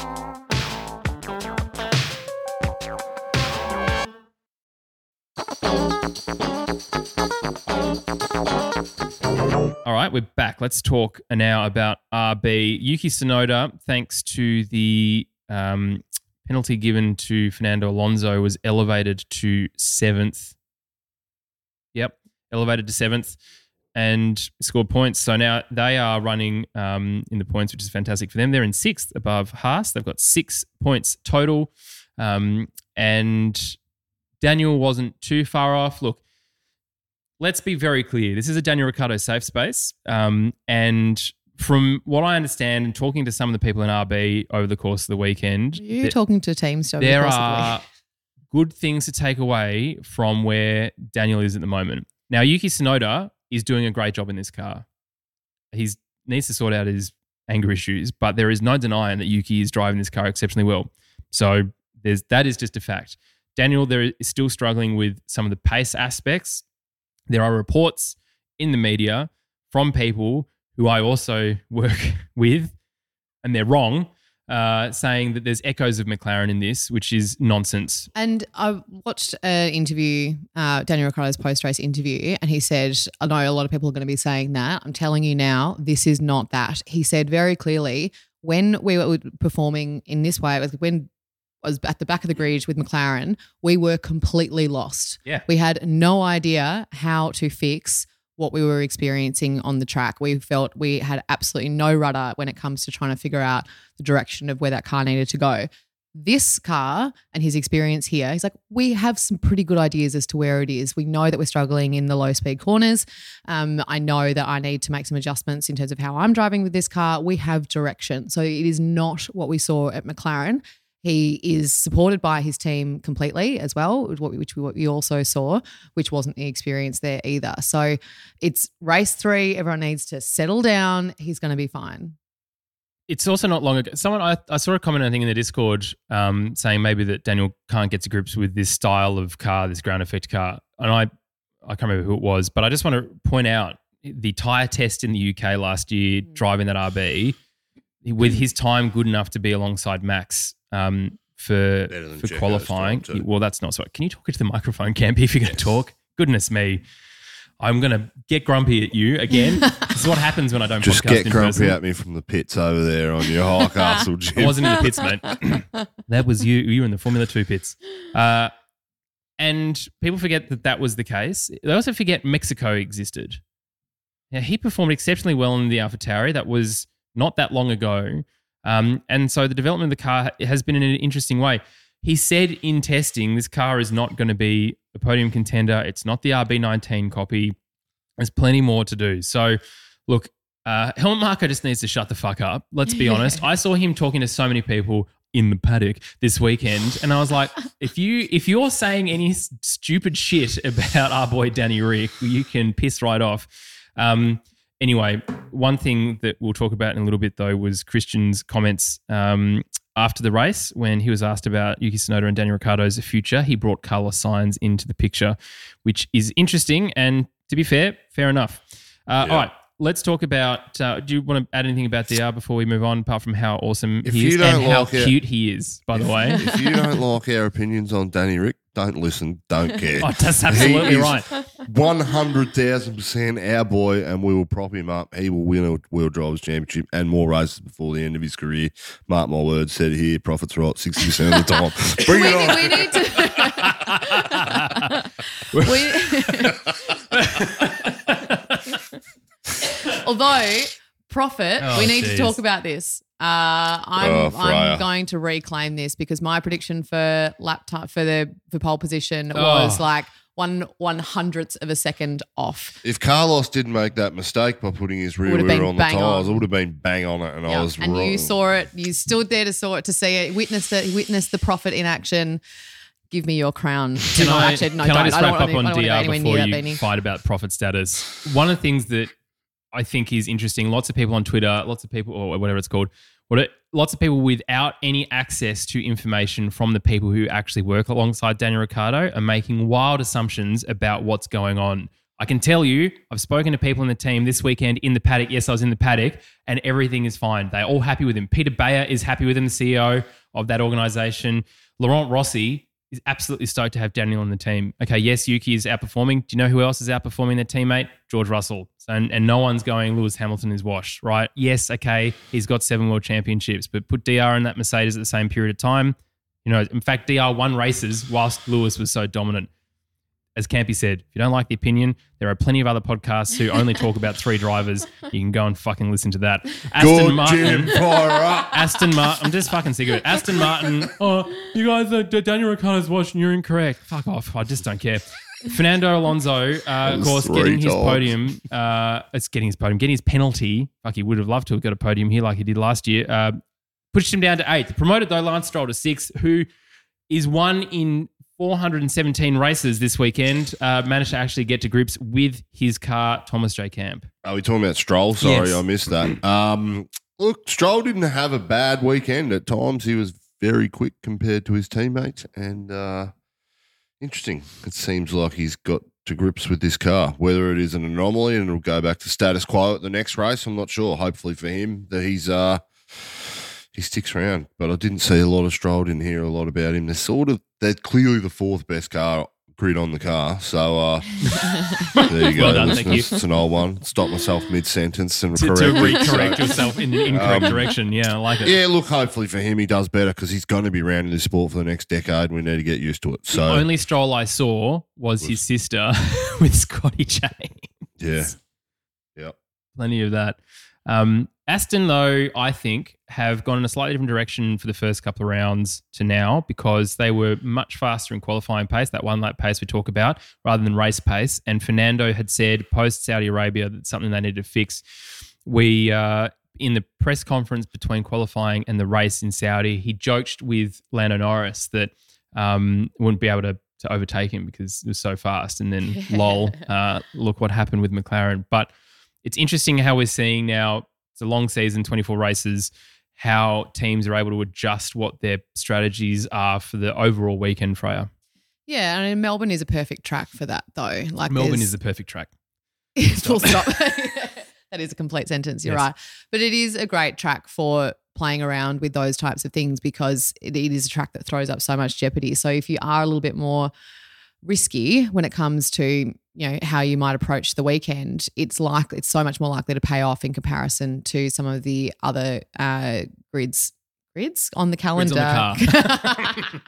All right, we're back. Let's talk now about R B. Yuki Tsunoda, thanks to the um, penalty given to Fernando Alonso, was elevated to seventh. Yep, elevated to seventh and scored points. So now they are running um, in the points, which is fantastic for them. They're in sixth above Haas. They've got six points total. Um, and Daniel wasn't too far off. Look, let's be very clear. This is a Daniel Ricciardo safe space. Um, and from what I understand and talking to some of the people in R B over the course of the weekend, You're th- talking to teams over there the course of the are week. good things to take away from where Daniel is at the moment. Now, Yuki Tsunoda is doing a great job in this car. He needs to sort out his anger issues, but there is no denying that Yuki is driving this car exceptionally well. So there's that is just a fact. Daniel, there is still struggling with some of the pace aspects. There are reports in the media from people who I also work with, and they're wrong, uh, saying that there's echoes of McLaren in this, which is nonsense. And I watched an interview, uh, Daniel Ricciardo's post-race interview, and he said, I know a lot of people are going to be saying that. I'm telling you now, this is not that. He said very clearly, when we were performing in this way, it was when I was at the back of the grid with McLaren, we were completely lost. Yeah. We had no idea how to fix what we were experiencing on the track. We felt we had absolutely no rudder when it comes to trying to figure out the direction of where that car needed to go. This car and his experience here, he's like, we have some pretty good ideas as to where it is. We know that we're struggling in the low speed corners. Um, I know that I need to make some adjustments in terms of how I'm driving with this car. We have direction. So it is not what we saw at McLaren. He is supported by his team completely as well, which we also saw, which wasn't the experience there either. So it's race three. Everyone needs to settle down. He's going to be fine. It's also not long ago. Someone I, I saw a comment, I think, in the Discord um, saying maybe that Daniel can't get to grips with this style of car, this ground effect car. And I, I can't remember who it was, but I just want to point out the tyre test in the U K last year, mm. driving that R B, with his time good enough to be alongside Max um, for for Jacko's qualifying. time too. Well, that's not so. Can you talk into the microphone, Campy, if you're going to Yes. talk? Goodness me. I'm going to get grumpy at you again. This is what happens when I don't Just podcast get in grumpy person. at me from the pits over there on your high castle gym. I wasn't in the pits, mate. That was you. You were in the Formula Two pits. Uh, and people forget that that was the case. They also forget Mexico existed. Now, he performed exceptionally well in the AlphaTauri. That was not that long ago. Um, and so the development of the car has been in an interesting way. He said in testing, this car is not going to be a podium contender. It's not the R B nineteen copy. There's plenty more to do. So, look, uh, Helmut Marko just needs to shut the fuck up. Let's be honest. I saw him talking to so many people in the paddock this weekend, and I was like, if you if you're saying any s- stupid shit about our boy Danny Rick, you can piss right off. Um, anyway, one thing that we'll talk about in a little bit though was Christian's comments um, after the race when he was asked about Yuki Tsunoda and Daniel Ricciardo's future. He brought Carlos Sainz into the picture, which is interesting. And to be fair, fair enough. Uh, Yeah. All right, let's talk about. Uh, do you want to add anything about D R before we move on? Apart from how awesome If he you is don't and how like it- cute he is, by the way. If you don't like our opinions on Danny Rick, Don't listen. Don't care. Oh, that's absolutely He is right. one hundred thousand percent our boy, and we will prop him up. He will win a World Drivers' Championship and more races before the end of his career. Mark my words, said it here. Profits right sixty percent of the time. Bring we, it on. we need to. we, although profit, Oh, we need geez. to talk about this. Uh, I'm Oh, Freya. I'm going to reclaim this because my prediction for lap time for the for pole position Oh. was like one one hundredth of a second off. If Carlos didn't make that mistake by putting his rear Would've wheel been on the bang tyres, on. I would have been bang on it, and I Yeah. was And wrong. you saw it. You stood there to saw it to see it. Witnessed it. Witnessed the profit in action. Give me your crown. Can, no, I, actually, no, can don't. I just I don't wrap want up to, on I don't D R want to go before anywhere you near that, Beanie. fight about profit status? One of the things that I think is interesting, lots of people on Twitter, lots of people, or whatever it's called, what it, lots of people without any access to information from the people who actually work alongside Daniel Ricciardo are making wild assumptions about what's going on. I can tell you, I've spoken to people in the team this weekend in the paddock. Yes, I was in the paddock, and everything is fine. They're all happy with him. Peter Bayer is happy with him, the C E O of that organisation. Laurent Rossi is absolutely stoked to have Daniel on the team. Okay, yes, Yuki is outperforming. Do you know who else is outperforming their teammate? George Russell. So, and, and no one's going, Lewis Hamilton is washed, right? Yes, okay, he's got seven world championships, but put D R in that Mercedes at the same period of time. You know, in fact, D R won races whilst Lewis was so dominant. As Campy said, if you don't like the opinion, there are plenty of other podcasts who only talk about three drivers. You can go and fucking listen to that. Aston Good Martin. Jim, fire up. Aston Martin. I'm just fucking sick of it. Aston Martin. Oh, you guys, uh, Daniel Ricciardo's watching. You're incorrect. Fuck off. I just don't care. Fernando Alonso, uh, of was course, three getting his times. podium. Uh, it's getting his podium. Getting his penalty. Fuck, he would have loved to have got a podium here like he did last year. Uh, pushed him down to eighth. Promoted though Lance Stroll to sixth, who is one in four hundred seventeen races this weekend. Uh, managed to actually get to grips with his car, Thomas J. Camp. Are we talking about Stroll? Sorry, Yes. I missed that. Um, look, Stroll didn't have a bad weekend. At times, he was very quick compared to his teammates, and uh, interesting. It seems like he's got to grips with this car. Whether it is an anomaly and it'll go back to status quo at the next race, I'm not sure. Hopefully for him that he's uh, he sticks around. But I didn't see a lot of Stroll. Didn't hear a lot about him. They're sort of they're clearly the fourth best car grid on the car. So uh, there you go. Well done, thank listeners. you. It's an old one. Stop myself mid sentence and To, correct to it. recorrect So- yourself in the incorrect Um, direction. Yeah, I like it. Yeah, look, hopefully for him he does better because he's going to be around in this sport for the next decade and we need to get used to it. So, The only Stroll I saw was his sister with Scotty James. yeah. Yep. Plenty of that. Um, Aston, though, I think, have gone in a slightly different direction for the first couple of rounds to now because they were much faster in qualifying pace, that one lap pace we talk about, rather than race pace. And Fernando had said post Saudi Arabia that's something they needed to fix. We, uh, in the press conference between qualifying and the race in Saudi, he joked with Lando Norris that um, wouldn't be able to, to overtake him because it was so fast. And then, lol, uh, look what happened with McLaren. But it's interesting how we're seeing now, it's a long season, twenty-four races, how teams are able to adjust what their strategies are for the overall weekend, Freya. Yeah, I mean, Melbourne is a perfect track for that, though. Like Melbourne there's- is the perfect track. Full stop. That is a complete sentence. You're Yes. right. But it is a great track for playing around with those types of things because it, it is a track that throws up so much jeopardy. So if you are a little bit more risky when it comes to, you know, how you might approach the weekend, it's like it's so much more likely to pay off in comparison to some of the other uh, grids grids on the calendar. Grids on the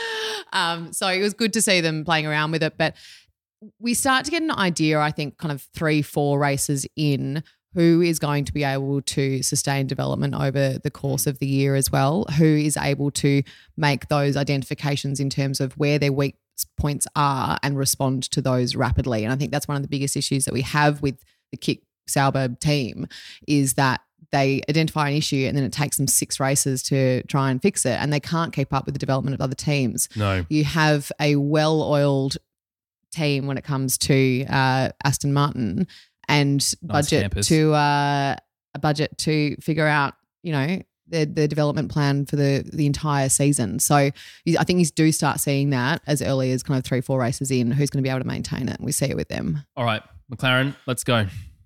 um, so it was good to see them playing around with it, but we start to get an idea, I think, kind of three, four races in, who is going to be able to sustain development over the course of the year as well, who is able to make those identifications in terms of where their weak points are and respond to those rapidly. And I think that's one of the biggest issues that we have with the Kick Sauber team is that they identify an issue and then it takes them six races to try and fix it, and they can't keep up with the development of other teams. No. You have a well-oiled team when it comes to uh, Aston Martin and Nice budget campus. to uh, a budget to figure out, you know, the the development plan for the the entire season. So you- I think you do start seeing that as early as kind of three, four races in, who's going to be able to maintain it. And we see it with them. All right, McLaren, let's go.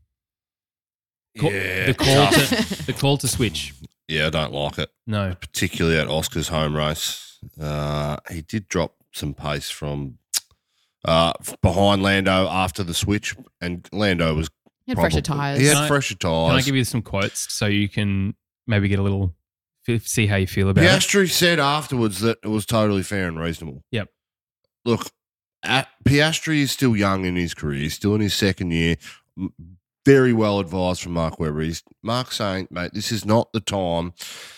Call- Yeah, the call tough. to the call to switch. Yeah, I don't like it, No. particularly at Oscar's home race. Uh, he did drop some pace from uh, behind Lando after the switch, and Lando was He had probably, fresher tyres. He had Can I- fresher tyres. Can I give you some quotes so you can maybe get a little f- see how you feel about it? Piastri said afterwards that it was totally fair and reasonable. Yep. Look, at, Piastri is still young in his career. He's still in his second year. M- Very well advised from Mark Webber. He's Mark saying, mate, this is not the time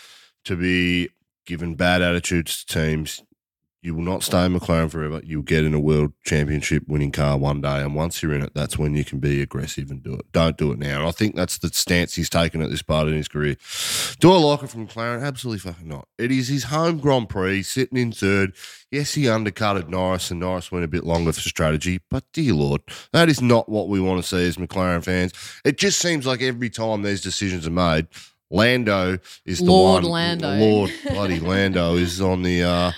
to be given bad attitudes to teams. You will not stay in McLaren forever. You'll get in a world championship winning car one day. And once you're in it, that's when you can be aggressive and do it. Don't do it now. And I think that's the stance he's taken at this part in his career. Do I like it from McLaren? Absolutely fucking not. It is his home Grand Prix, sitting in third. Yes, he undercutted Norris, and Norris went a bit longer for strategy. But dear Lord, that is not what we want to see as McLaren fans. It just seems like every time these decisions are made, Lando is the Lord one. Lando. Lord bloody Lando is on the uh,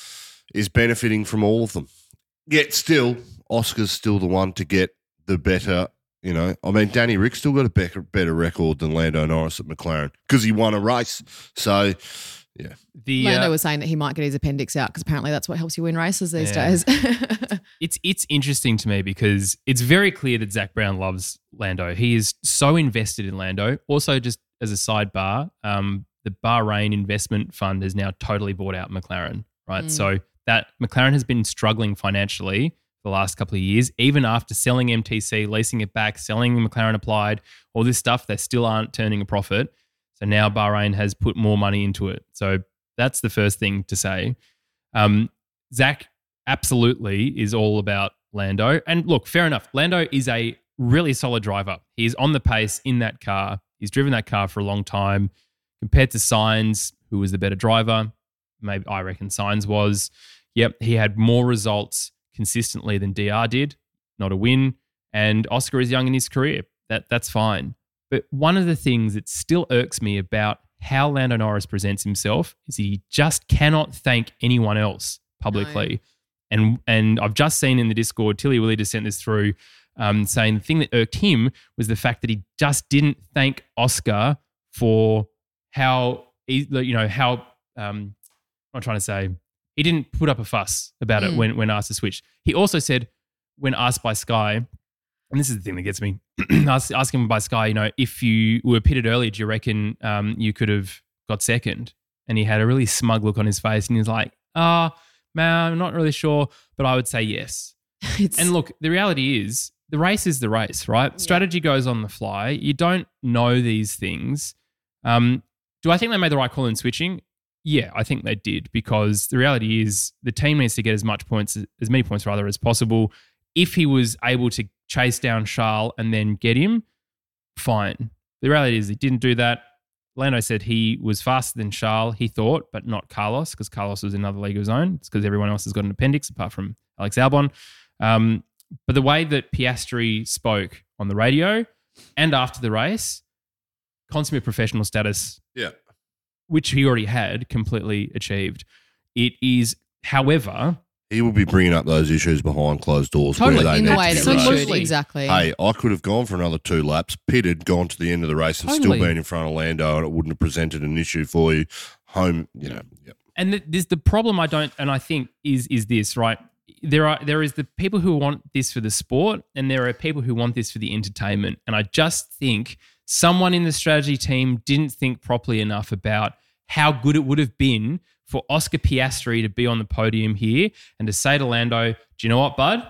is benefiting from all of them. Yet still, Oscar's still the one to get the better. You know, I mean, Danny Rick still got a better, better record than Lando Norris at McLaren because he won a race. So, yeah. The, Lando uh, was saying that he might get his appendix out because apparently that's what helps you win races these Yeah. days. it's it's interesting to me because it's very clear that Zach Brown loves Lando. He is so invested in Lando. Also, just as a sidebar, um, the Bahrain investment fund has now totally bought out McLaren, right? Mm. So that McLaren has been struggling financially for the last couple of years, even after selling M T C, leasing it back, selling McLaren Applied, all this stuff, they still aren't turning a profit. So now Bahrain has put more money into it. So that's the first thing to say. Um, Zach absolutely is all about Lando. And look, fair enough. Lando is a really solid driver. He's on the pace in that car. He's driven that car for a long time. Compared to Sainz, who was the better driver, maybe I reckon Sainz was. Yep, he had more results consistently than D R did. Not a win. And Oscar is young in his career. That That's fine. But one of the things that still irks me about how Lando Norris presents himself is he just cannot thank anyone else publicly. No. And and I've just seen in the Discord, Tilly Willie just sent this through, um, saying the thing that irked him was the fact that he just didn't thank Oscar for how, he, you know, how, um, I'm trying to say, he didn't put up a fuss about Mm. it when, when asked to switch. He also said, when asked by Sky, and this is the thing that gets me, Ask, asking him by Sky, you know, if you were pitted earlier, do you reckon um, you could have got second? And he had a really smug look on his face and he was like, ah, oh, man, I'm not really sure, but I would say yes. It's- And look, the reality is the race is the race, right? Yeah. Strategy goes on the fly. You don't know these things. Um, do I think they made the right call in switching? Yeah, I think they did, because the reality is the team needs to get as much points, as many points rather, as possible. If he was able to chase down Charles and then get him, fine. The reality is he didn't do that. Lando said he was faster than Charles, he thought, but not Carlos, because Carlos was in another league of his own. It's because everyone else has got an appendix apart from Alex Albon. Um, but the way that Piastri spoke on the radio and after the race, consummate professional status, Yeah. which he already had, completely achieved. It is, however... He will be bringing up those issues behind closed doors. Totally, where they in the need way to that be we raised. should, Absolutely. exactly. Hey, I could have gone for another two laps, pitted, gone to the end of the race and Totally. still been in front of Lando, and it wouldn't have presented an issue for you. Home, you know. Yep. And the, this, the problem I don't, and I think is is this, right? There are there is the people who want this for the sport, and there are people who want this for the entertainment. And I just think someone in the strategy team didn't think properly enough about how good it would have been for Oscar Piastri to be on the podium here and to say to Lando, do you know what, bud?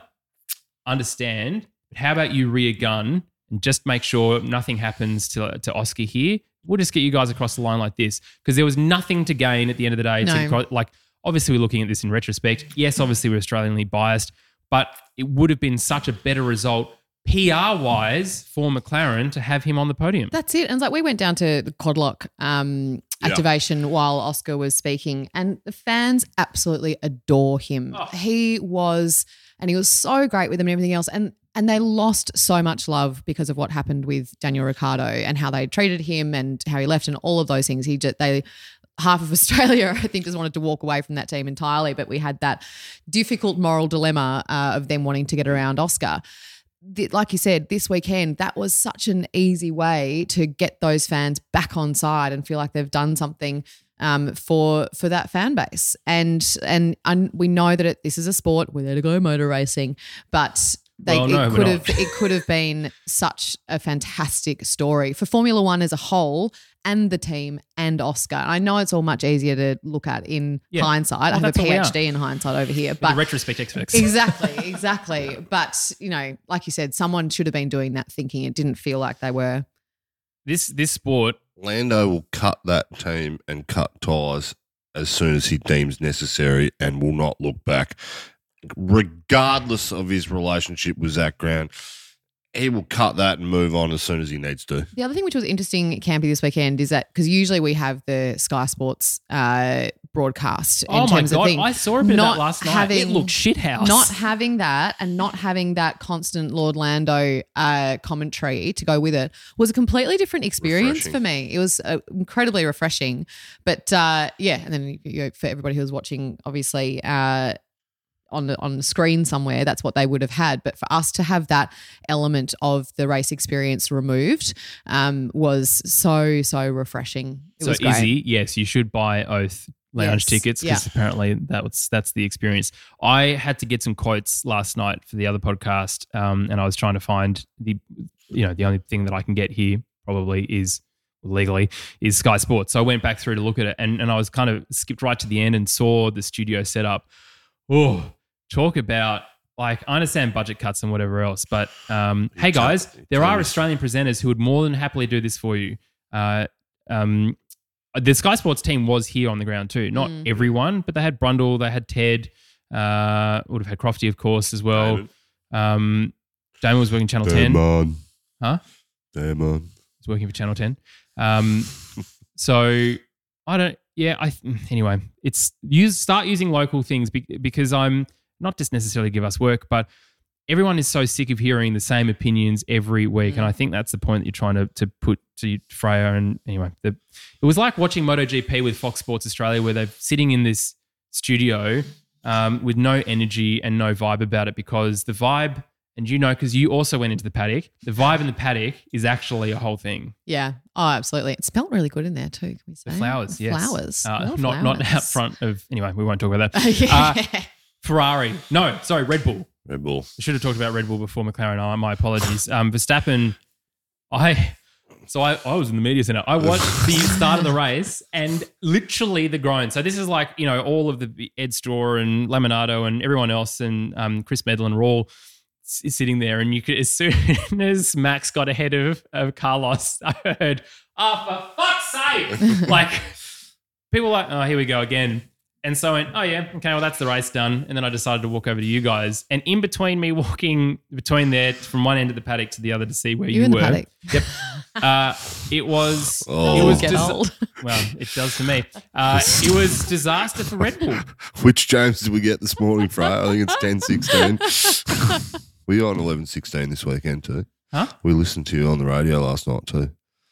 Understand, but how about you rear gun and just make sure nothing happens to, to Oscar here? We'll just get you guys across the line like this, because there was nothing to gain at the end of the day. No. To, like, obviously, we're looking at this in retrospect. Yes, obviously, we're Australianly biased, but it would have been such a better result P R-wise for McLaren to have him on the podium. That's it. And it's like we went down to the Codlock um, activation yeah. while Oscar was speaking, and the fans absolutely adore him. Oh. He was, and he was so great with them and everything else. And and they lost so much love because of what happened with Daniel Ricciardo and how they treated him and how he left and all of those things. He just, they half of Australia, I think, just wanted to walk away from that team entirely. But we had that difficult moral dilemma uh, of them wanting to get around Oscar. Like you said, this weekend, that was such an easy way to get those fans back on side and feel like they've done something um, for for that fan base. And and un, we know that it, this is a sport. We're there to go motor racing, but they Well, no, it we're could not. have it could have been such a fantastic story for Formula One as a whole and the team and Oscar. I know it's all much easier to look at in Yeah. hindsight. Well, I have that's a what we are. PhD in hindsight over here, the but retrospect experts. exactly, exactly. But you know, like you said, someone should have been doing that thinking. It didn't feel like they were. This this sport, Lando will cut that team and cut ties as soon as he deems necessary and will not look back. Regardless of his relationship with Zach Brown, he will cut that and move on as soon as he needs to. The other thing which was interesting, Campy, this weekend is that because usually we have the Sky Sports uh, broadcast in oh my terms God, of things. I saw a bit Not of that last night. having- It looked shithouse. Not having that and not having that constant Lord Lando uh, commentary to go with it was a completely different experience Refreshing. for me. It was uh, incredibly refreshing. But uh, yeah, and then you know, for everybody who was watching, obviously uh, on the, on the screen somewhere, that's what they would have had. But for us to have that element of the race experience removed um, was so, so refreshing. It so was great. Izzy, yes, you should buy Oath lounge Yes, tickets because yeah. apparently that was that's the experience. I had to get some quotes last night for the other podcast, um, and I was trying to find the you know the only thing that I can get here probably is legally is Sky Sports. So I went back through to look at it, and and I was kind of skipped right to the end and saw the studio setup. Oh, talk about. Like, I understand budget cuts and whatever else, but um, hey, guys, there are Australian presenters who would more than happily do this for you. Uh, um, the Sky Sports team was here on the ground too. Not Mm. everyone, but they had Brundle, they had Ted, uh, would have had Crofty, of course, as well. Damon. Um, Damon was working Channel ten. Damon. Huh? Damon. Was working for Channel ten. Um, so I don't. Yeah. I anyway. It's use start using local things be, because I'm not just necessarily give us work, but everyone is so sick of hearing the same opinions every week, Mm. and I think that's the point that you're trying to to put to Freya. And anyway, the, it was like watching MotoGP with Fox Sports Australia, where they're sitting in this studio um, with no energy and no vibe about it, because the vibe. And you know, because you also went into the paddock, the vibe in the paddock is actually a whole thing. Yeah. Oh, absolutely. It smelled really good in there too. Can we say? The flowers, The yes. Flowers. Uh, More not not flowers. out front of. Anyway, we won't talk about that. Yeah. Uh, Ferrari. No, sorry, Red Bull. Red Bull. I should have talked about Red Bull before McLaren. Oh, my apologies. Um, Verstappen. I. So I, I was in the media center. I watched the start of the race and literally the groan. So this is like, you know, all of the Ed Straw and Laminato and everyone else and um, Chris Medlin were all s- sitting there, and you could, as soon as Max got ahead of, of Carlos, I heard, oh, for fuck's sake. Like, people were like, oh, here we go again. And so I went, oh, yeah, okay, well, that's the race done. And then I decided to walk over to you guys. And in between me walking between there from one end of the paddock to the other to see where You you in the were. paddock? Yep. Uh, it was, Oh. it was Get dis- old. well, it does for me. Uh, it was disaster for Red Bull. Which James did we get this morning, Freya? I think it's ten sixteen. Were you on eleven sixteen this weekend too? Huh? We listened to you on the radio last night too.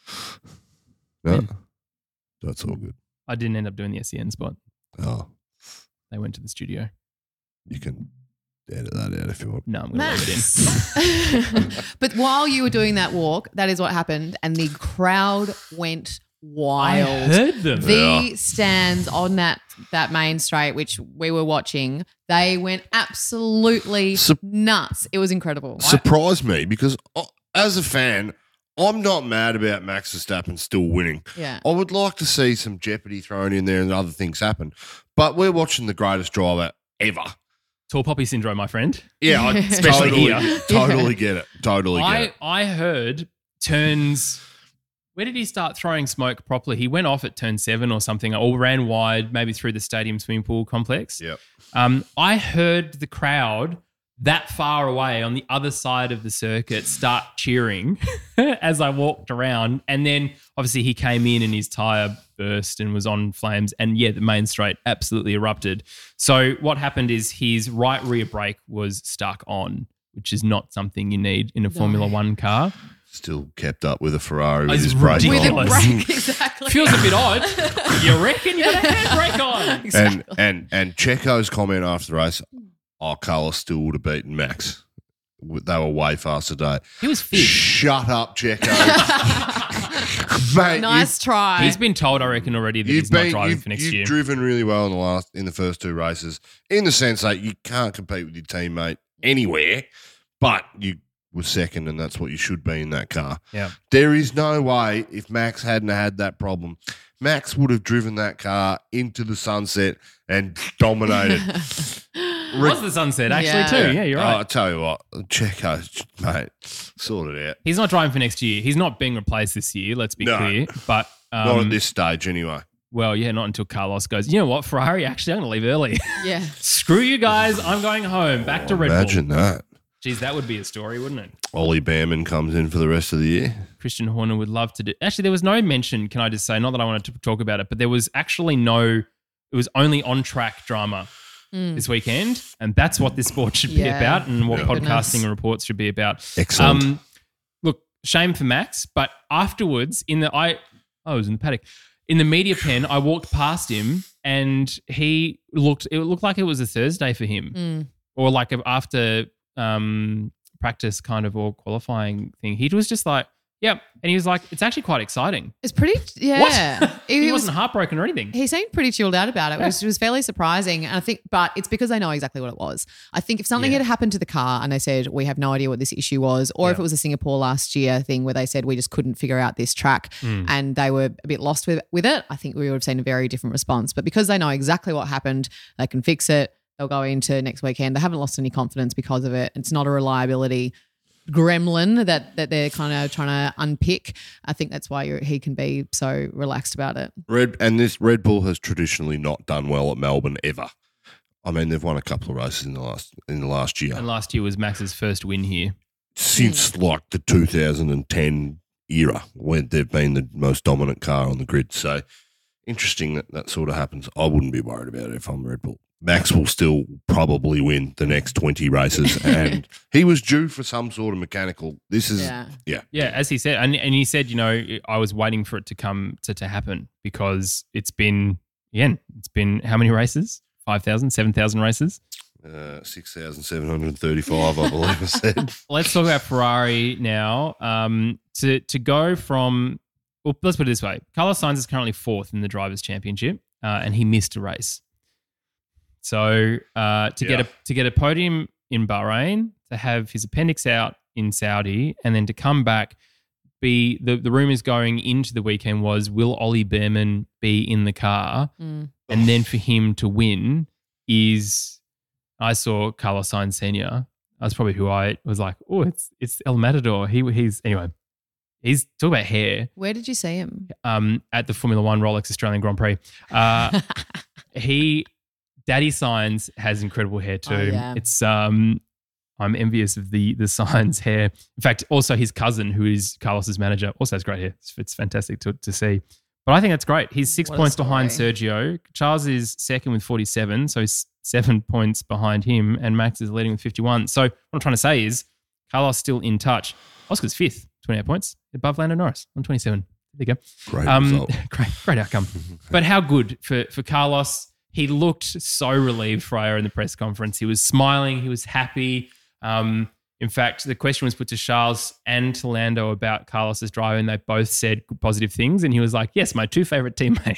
No? When? That's all good. I didn't end up doing the S E N spot. Oh, They went to the studio. you can edit that out if you want. No, I'm going to leave it in. Max. But while you were doing that walk, that is what happened, and the crowd went wild. I heard them. The stands on that that main straight, which we were watching, they went absolutely Sup- nuts. It was incredible. Surprised me because uh, as a fan, I'm not mad about Max Verstappen still winning. Yeah. I would like to see some jeopardy thrown in there and other things happen. But we're watching the greatest driver ever. Tall poppy syndrome, my friend. Yeah, I Especially totally, here. totally get it. Totally get I, it. I heard turns. Where did he start throwing smoke properly? He went off at turn seven or something, or ran wide, maybe through the stadium swimming pool complex. Yep. Um, I heard the crowd that far away on the other side of the circuit start cheering as I walked around. And then obviously he came in and his tyre burst and was on flames. And yeah, the main straight absolutely erupted. So what happened is his right rear brake was stuck on, which is not something you need in a Formula One car. Still kept up with a Ferrari with It's his brake ridiculous. on. With a break, exactly. Feels a bit odd. You reckon you got a handbrake on? Exactly. And and and Checo's comment after the race, oh, Carlos still would have beaten Max. They were way faster today. He was fit. Shut up, Checo. Mate, nice try. He's been told, I reckon, already that he's not driving you've, for next you've year. driven really well in the last in the first two races, in the sense that you can't compete with your teammate anywhere, but you were second, and that's what you should be in that car. Yeah. There is no way if Max hadn't had that problem, Max would have driven that car into the sunset and dominated. It was the sunset, actually, Yeah. too. Yeah, you're Oh, right. I'll tell you what, Checo, mate, sort it out. He's not driving for next year. He's not being replaced this year, let's be No. clear. But um, Not at this stage, anyway. Well, yeah, not until Carlos goes, you know what, Ferrari, actually, I'm going to leave early. Yeah. Screw you guys. I'm going home. Back to Red Imagine Bull. that. Geez, that would be a story, wouldn't it? Ollie Behrman comes in for the rest of the year. Christian Horner would love to do. Actually, there was no mention, can I just say, not that I wanted to talk about it, but there was actually no, it was only on track drama this weekend. And that's what this sport should be Yeah. about and what Yeah. podcasting Goodness. and reports should be about. Excellent. Um, look, shame for Max, but afterwards, in the, I, I was in the paddock. In the media pen, I walked past him and he looked, it looked like it was a Thursday for him Mm. or like after um, practice kind of or qualifying thing. He was just like, yep. And he was like, it's actually quite exciting. It's pretty, yeah. What? He, he, he was, wasn't heartbroken or anything. he seemed pretty chilled out about it. It was, it was fairly surprising. And I think, but it's because they know exactly what it was. I think if something Yeah. had happened to the car and they said, we have no idea what this issue was, or if Yeah. it was a Singapore last year thing where they said, we just couldn't figure out this track Mm. and they were a bit lost with, with it, I think we would have seen a very different response. But because they know exactly what happened, they can fix it. They'll go into next weekend. They haven't lost any confidence because of it. It's not a reliability gremlin that that they're kind of trying to unpick. I think that's why you're, he can be so relaxed about it. Red and this Red Bull has traditionally not done well at Melbourne ever. I mean, they've won a couple of races in the last in the last year. And last year was Max's first win here. Since like the two thousand ten era, when they've been the most dominant car on the grid. So interesting that that sort of happens. I wouldn't be worried about it if I'm Red Bull. Max will still probably win the next twenty races, and he was due for some sort of mechanical. This is Yeah. yeah. Yeah, as he said, and, and he said, you know, I was waiting for it to come to, to happen because it's been, again, it's been how many races? five thousand, seven thousand races? Uh, six thousand seven hundred thirty-five, I believe I said. Let's talk about Ferrari now. Um, to to go from, well, let's put it this way. Carlos Sainz is currently fourth in the Drivers' Championship, uh, and he missed a race. So uh, to Yeah. get a to get a podium in Bahrain, to have his appendix out in Saudi, and then to come back, be the the rumors going into the weekend was, will Ollie Behrman be in the car, Mm. and then for him to win is. I saw Carlos Sainz Senior That's probably who I was like, oh, it's it's El Matador. He he's anyway. He's talking about hair. Where did you see him? Um, at the Formula One Rolex Australian Grand Prix. Uh, he, Daddy Sainz has incredible hair too. Oh, yeah. It's um, I'm envious of the the Sainz hair. In fact, also his cousin, who is Carlos's manager, also has great hair. It's, it's fantastic to to see. But I think that's great. He's six What a points behind story. Sergio. Charles is second with forty-seven, so he's seven points behind him, and Max is leading with fifty-one. So what I'm trying to say is Carlos still in touch. Oscar's fifth, twenty-eight points, above Lando Norris on twenty-seven. There you go. Great Um, result. great, great outcome. But how good for, for Carlos. He looked so relieved, Fryer, in the press conference. He was smiling. He was happy. Um, in fact, the question was put to Charles and to Lando about Carlos's driving. They both said positive things. And he was like, yes, my two favorite teammates.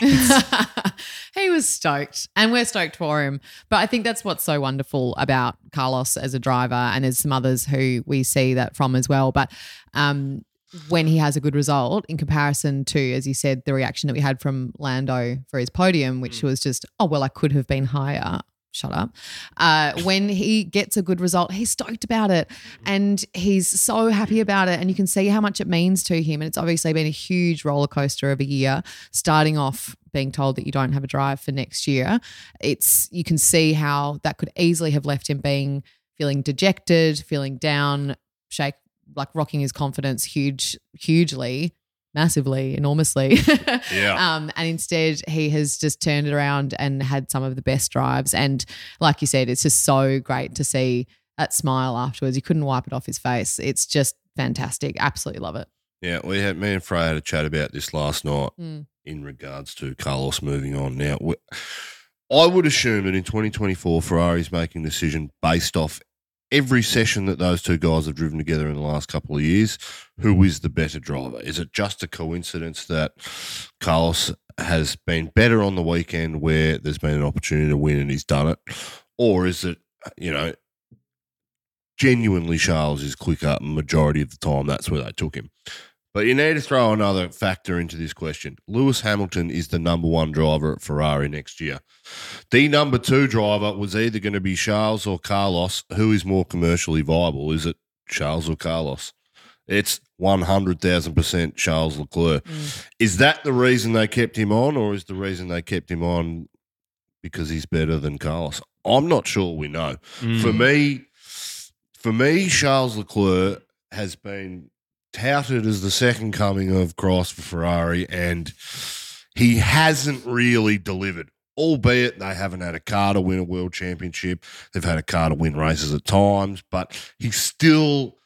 He was stoked, and we're stoked for him. But I think that's what's so wonderful about Carlos as a driver, and there's some others who we see that from as well. But um, when he has a good result in comparison to, as you said, the reaction that we had from Lando for his podium, which was just, oh, well, I could have been higher. Shut up. Uh, when he gets a good result, he's stoked about it and he's so happy about it. And you can see how much it means to him. And it's obviously been a huge roller coaster of a year, starting off being told that you don't have a drive for next year. It's, you can see how that could easily have left him being, feeling dejected, feeling down, shake, like rocking his confidence huge, hugely, massively, enormously. Yeah. Um, and instead he has just turned it around and had some of the best drives. And like you said, it's just so great to see that smile afterwards. You couldn't wipe it off his face. It's just fantastic. Absolutely love it. Yeah, we had me and Freya had a chat about this last night Mm. in regards to Carlos moving on. Now, we, I would assume that in twenty twenty-four, Ferrari's making a decision based off every session that those two guys have driven together in the last couple of years, who is the better driver? Is it just a coincidence that Carlos has been better on the weekend where there's been an opportunity to win and he's done it? Or is it, you know, genuinely Charles is quicker majority of the time? That's where they took him. But you need to throw another factor into this question. Lewis Hamilton is the number one driver at Ferrari next year. The number two driver was either going to be Charles or Carlos. Who is more commercially viable? Is it Charles or Carlos? It's one hundred thousand percent Charles Leclerc. Mm. Is that the reason they kept him on, or is the reason they kept him on because he's better than Carlos? I'm not sure we know. Mm. For me, for me, Charles Leclerc has been touted as the second coming of Christ for Ferrari, and he hasn't really delivered, albeit they haven't had a car to win a world championship. They've had a car to win races at times, but he's still,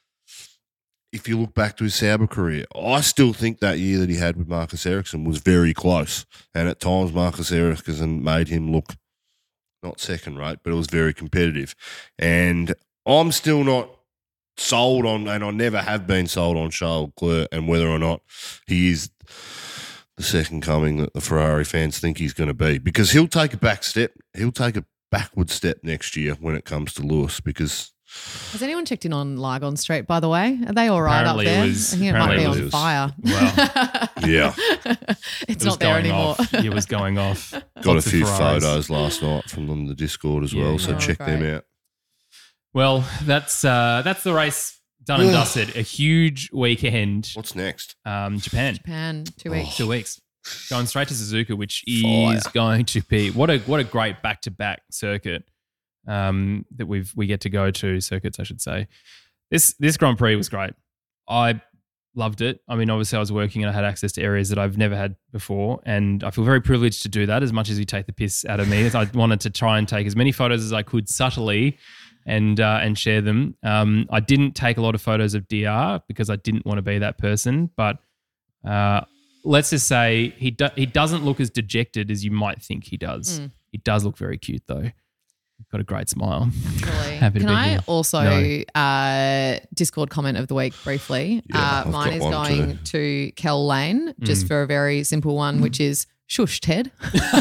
if you look back to his Sauber career, I still think that year that he had with Marcus Ericsson was very close, and at times Marcus Ericsson made him look not second rate, but it was very competitive. And I'm still not sold on, and I never have been sold on Charles Leclerc and whether or not he is the second coming that the Ferrari fans think he's going to be, because he'll take a back step. He'll take a backward step next year when it comes to Lewis, because... Has anyone checked in on Lygon Street, by the way? Are they all right apparently up there? It was, I think it might be on was, fire. Well, yeah. It's it not there anymore. Off. It was going off. Got Lots a few of Ferraris. photos last night from them, the Discord as Yeah, well, so oh, check great. them out. Well, that's uh, that's the race done and dusted. A huge weekend. What's next? Um, Japan. Japan, two weeks. Two weeks. Going straight to Suzuka, which Fire. is going to be what a what a great back to back circuit um, that we've we get to go to circuits, I should say. This this Grand Prix was great. I loved it. I mean, obviously I was working and I had access to areas that I've never had before, and I feel very privileged to do that. As much as you take the piss out of me, I wanted to try and take as many photos as I could subtly and uh, and share them. Um, I didn't take a lot of photos of D R because I didn't want to be that person, but uh, let's just say he do- he doesn't look as dejected as you might think he does. Mm. He does look very cute though. Got a great smile. Absolutely. Happy to Can be I here. also No. uh, Discord comment of the week briefly? Yeah, uh, I've mine got is one going to Kel Lane, just Mm. for a very simple one, which is shush, Ted.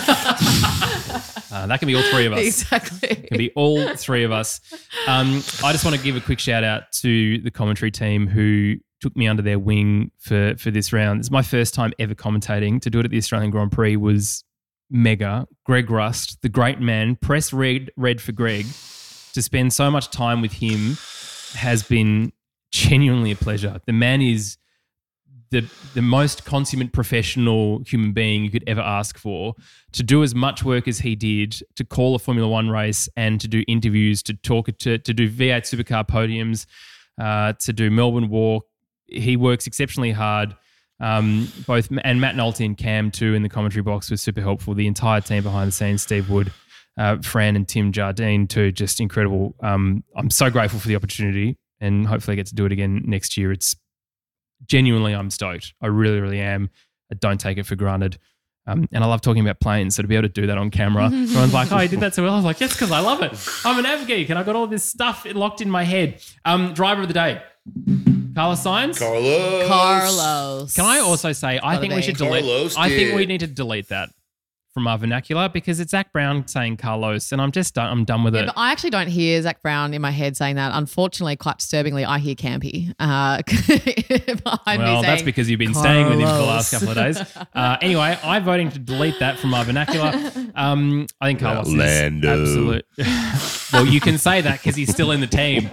Uh, that can be all three of us. Exactly. It can be all three of us. Um, I just want to give a quick shout out to the commentary team who took me under their wing for for this round. It's my first time ever commentating. To do it at the Australian Grand Prix was mega. Greg Rust, the great man, press red, red for Greg. To spend so much time with him has been genuinely a pleasure. The man is the the most consummate professional human being you could ever ask for. To do as much work as he did, to call a Formula One race and to do interviews, to talk to to do V eight Supercar podiums, uh, to do Melbourne Walk. He works exceptionally hard. Um, both and Matt Nolte and Cam too in the commentary box was super helpful. The entire team behind the scenes, Steve Wood, uh, Fran and Tim Jardine too, just incredible. Um, I'm so grateful for the opportunity, and hopefully I get to do it again next year. It's genuinely, I'm stoked. I really, really am. I don't take it for granted. Um, and I love talking about planes, so to be able to do that on camera, everyone's like, oh, you did that so well. I was like, yes, because I love it. I'm an av geek and I got all this stuff locked in my head. Um, driver of the day, Carlos Sainz. Carlos. Carlos. Can I also say, I Gotta think we be. should delete. Carlos I think did. we need to delete that from our vernacular because it's Zach Brown saying Carlos, and I'm just done, I'm done with Yeah, it. but I actually don't hear Zach Brown in my head saying that. Unfortunately, quite disturbingly, I hear Campy uh, behind me Well, that's saying, because you've been staying with him for the Carlos. last couple of days. Uh, anyway, I'm voting to delete that from our vernacular. Um, I think Carlos Lando. is absolute. Well, you can say that because he's still in the team.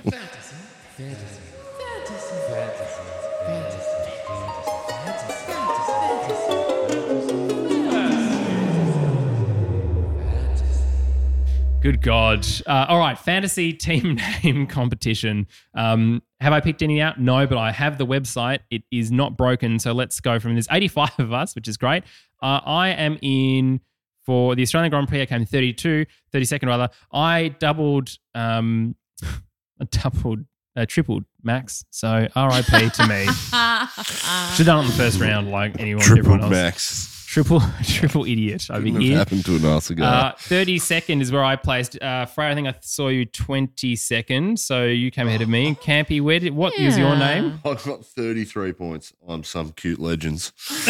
Good God. Uh, all right, fantasy team name competition. Um, have I picked any out? No, but I have the website. It is not broken, so let's go from this. eighty-five of us, which is great. Uh, I am in for the Australian Grand Prix. I came thirty-two, thirty-second rather. I doubled, um, I doubled, uh, tripled Max. So R I P to me. Should have done it in the first round like anyone, everyone Triple else. Max. Triple triple idiot over Couldn't have here. happened to a nicer guy. Uh, thirty-second is where I placed. Uh, Freya, I think I saw you twenty-second, so you came ahead of me. Campy, where did, what is your name? I've got thirty-three points on some cute legends.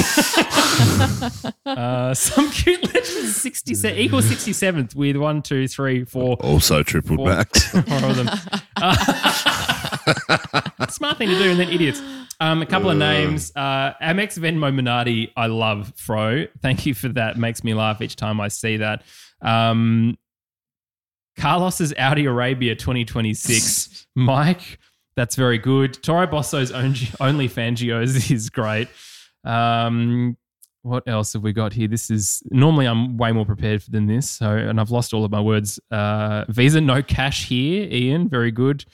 uh, some cute legends, sixty-seven, equals sixty-seventh with one, two, three, four. Also tripled four, max. Four of them. Uh, smart thing to do, and then idiots. Um, a couple of names. Uh, Amex Venmo Minardi, I love, Fro. Thank you for that. Makes me laugh each time I see that. Um, Carlos's Audi Arabia twenty twenty-six. Mike, that's very good. Toro Bosso's own, only Fangios is great. Um, what else have we got here? This is normally I'm way more prepared than this, so and I've lost all of my words. Uh, Visa no cash here, Ian. Very good.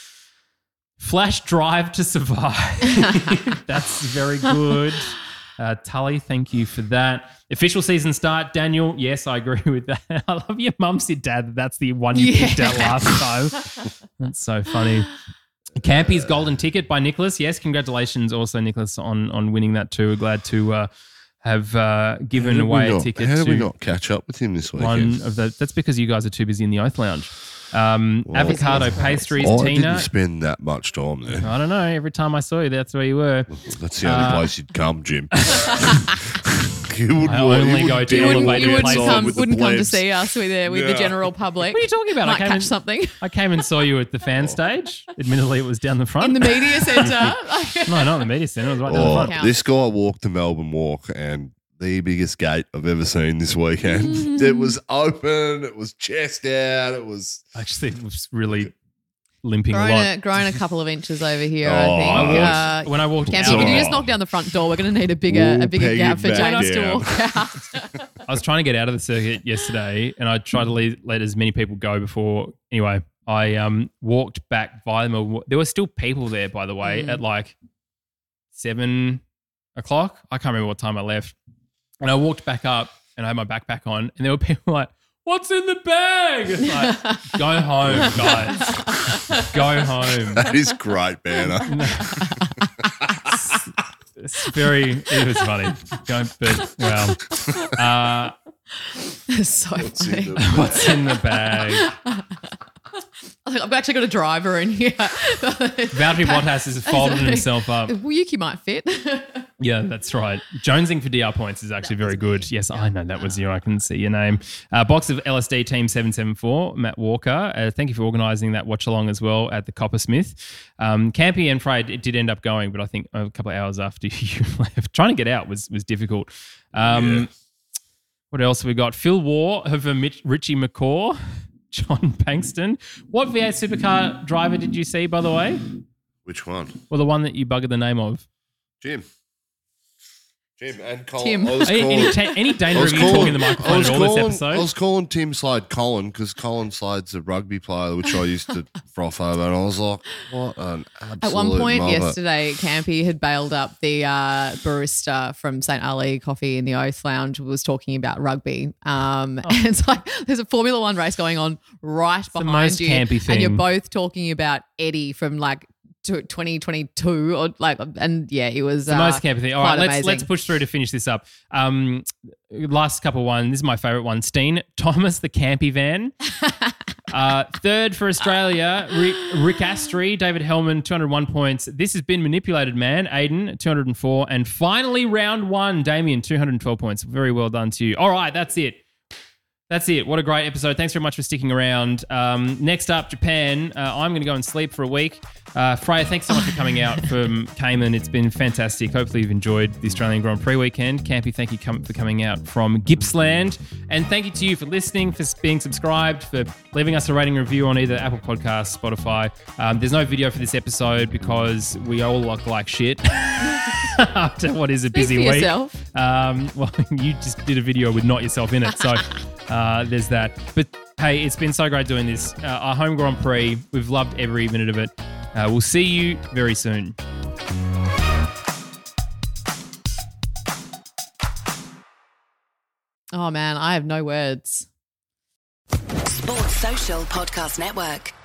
Flash drive to survive. That's very good. Uh, Tully, thank you for that. Official season start, Daniel. Yes, I agree with that. I love your mum said, Dad, that's the one you Yeah. picked out last time. That's so funny. Campy's Golden Ticket by Nicholas. Yes, congratulations also, Nicholas, on on winning that too. We're glad to uh, have uh, given How did we away a not- ticket How to did we not catch up with him this weekend? one of the. That's because you guys are too busy in the Oath Lounge. Um, Well, avocado pastries, I Tina. didn't spend that much time there. I don't know. Every time I saw you, that's where you were. That's the only Uh, place you'd come, Jim. you wouldn't, I want- only you go wouldn't to dare You wouldn't, elevated you wouldn't places. come, with the wouldn't come to plebs. see us with, the, with the Yeah. general public. What are you talking about? Might I came catch and, something. I came and saw you at the fan stage. Admittedly, it was down the front. In the media centre. no, not in the media centre. It was right down the Oh, front. Count. this guy walked the Melbourne Walk and the biggest gate I've ever seen this weekend. It was open. It was chest out. It was Actually, it was really limping grown, a lot. a, grown a couple of inches over here, Oh, I think. I walked- Uh, when I walked Campy, out, could you just knock down the front door? We're going to need a bigger, We'll a bigger peg gap it for back James to down. walk out. I was trying to get out of the circuit yesterday, and I tried to leave, let as many people go before. Anyway, I um, walked back by them. There were still people there, by the way, Mm. at like seven o'clock. I can't remember what time I left. And I walked back up, and I had my backpack on, and there were people like, "What's in the bag?" It's like, go home, guys. Go home. that is great, banner. It's very. It was funny. Don't, but well. Uh, so funny. what's in the bag? I think I've actually got a driver in here. Valtteri Bottas has folded himself up. Well, Yuki might fit. Yeah, that's right. Jonesing for D R points is actually very good. Yes, I know that was you. I couldn't see your name. Uh, box of L S D Team seven seven four, Matt Walker. Uh, thank you for organising that watch along as well at the Coppersmith. Um, Campy and Frey, it did end up going, but I think a couple of hours after you left, trying to get out was was difficult. Um, Yeah. What else have we got? Phil Waugh over Mitch, Richie McCaw, John Bankston. What V eight supercar driver did you see, by the way? Which one? Well, the one that you buggered the name of. Jim. Jim and Colin. Tim. I was Any, calling, any, ta- any I danger was of you talking in the I microphone was at all this calling- episode? I was calling Tim Slade Colin because Colin Slade's a rugby player, which I used to froth over, and I was like, what an absolute At one point mother. yesterday, Campy had bailed up the uh, barista from Saint Ali Coffee in the Oath Lounge, was talking about rugby. Um, Oh. And it's like there's a Formula One race going on right the behind most you. campy And you're thing. both talking about Eddie from like twenty twenty-two or like, and yeah, it was the uh, most campy thing. All quite right, let's amazing. let's push through to finish this up. Um, last couple one. This is my favourite one. Steen Thomas the Campy Van. uh, third for Australia, Rick, Rick Astley, David Hellman, two hundred one points. This has been manipulated, man. Aiden, two hundred four, and finally round one, Damien, two hundred twelve points. Very well done to you. All right, that's it. That's it. What a great episode. Thanks very much for sticking around. Um, next up, Japan. Uh, I'm going to go and sleep for a week. Uh, Freya, thanks so much for coming out from Cayman. It's been fantastic. Hopefully you've enjoyed the Australian Grand Prix weekend. Campy, thank you com- for coming out from Gippsland. And thank you to you for listening, for being subscribed, for leaving us a rating and review on either Apple Podcasts, Spotify. Um, there's no video for this episode because we all look like shit after what is a Speak busy for week. yourself. Um, well, you just did a video with not yourself in it, so uh, there's that. But hey, it's been so great doing this. Uh, our home Grand Prix, we've loved every minute of it. Uh, we'll see you very soon. Oh man, I have no words. Sports Social Podcast Network.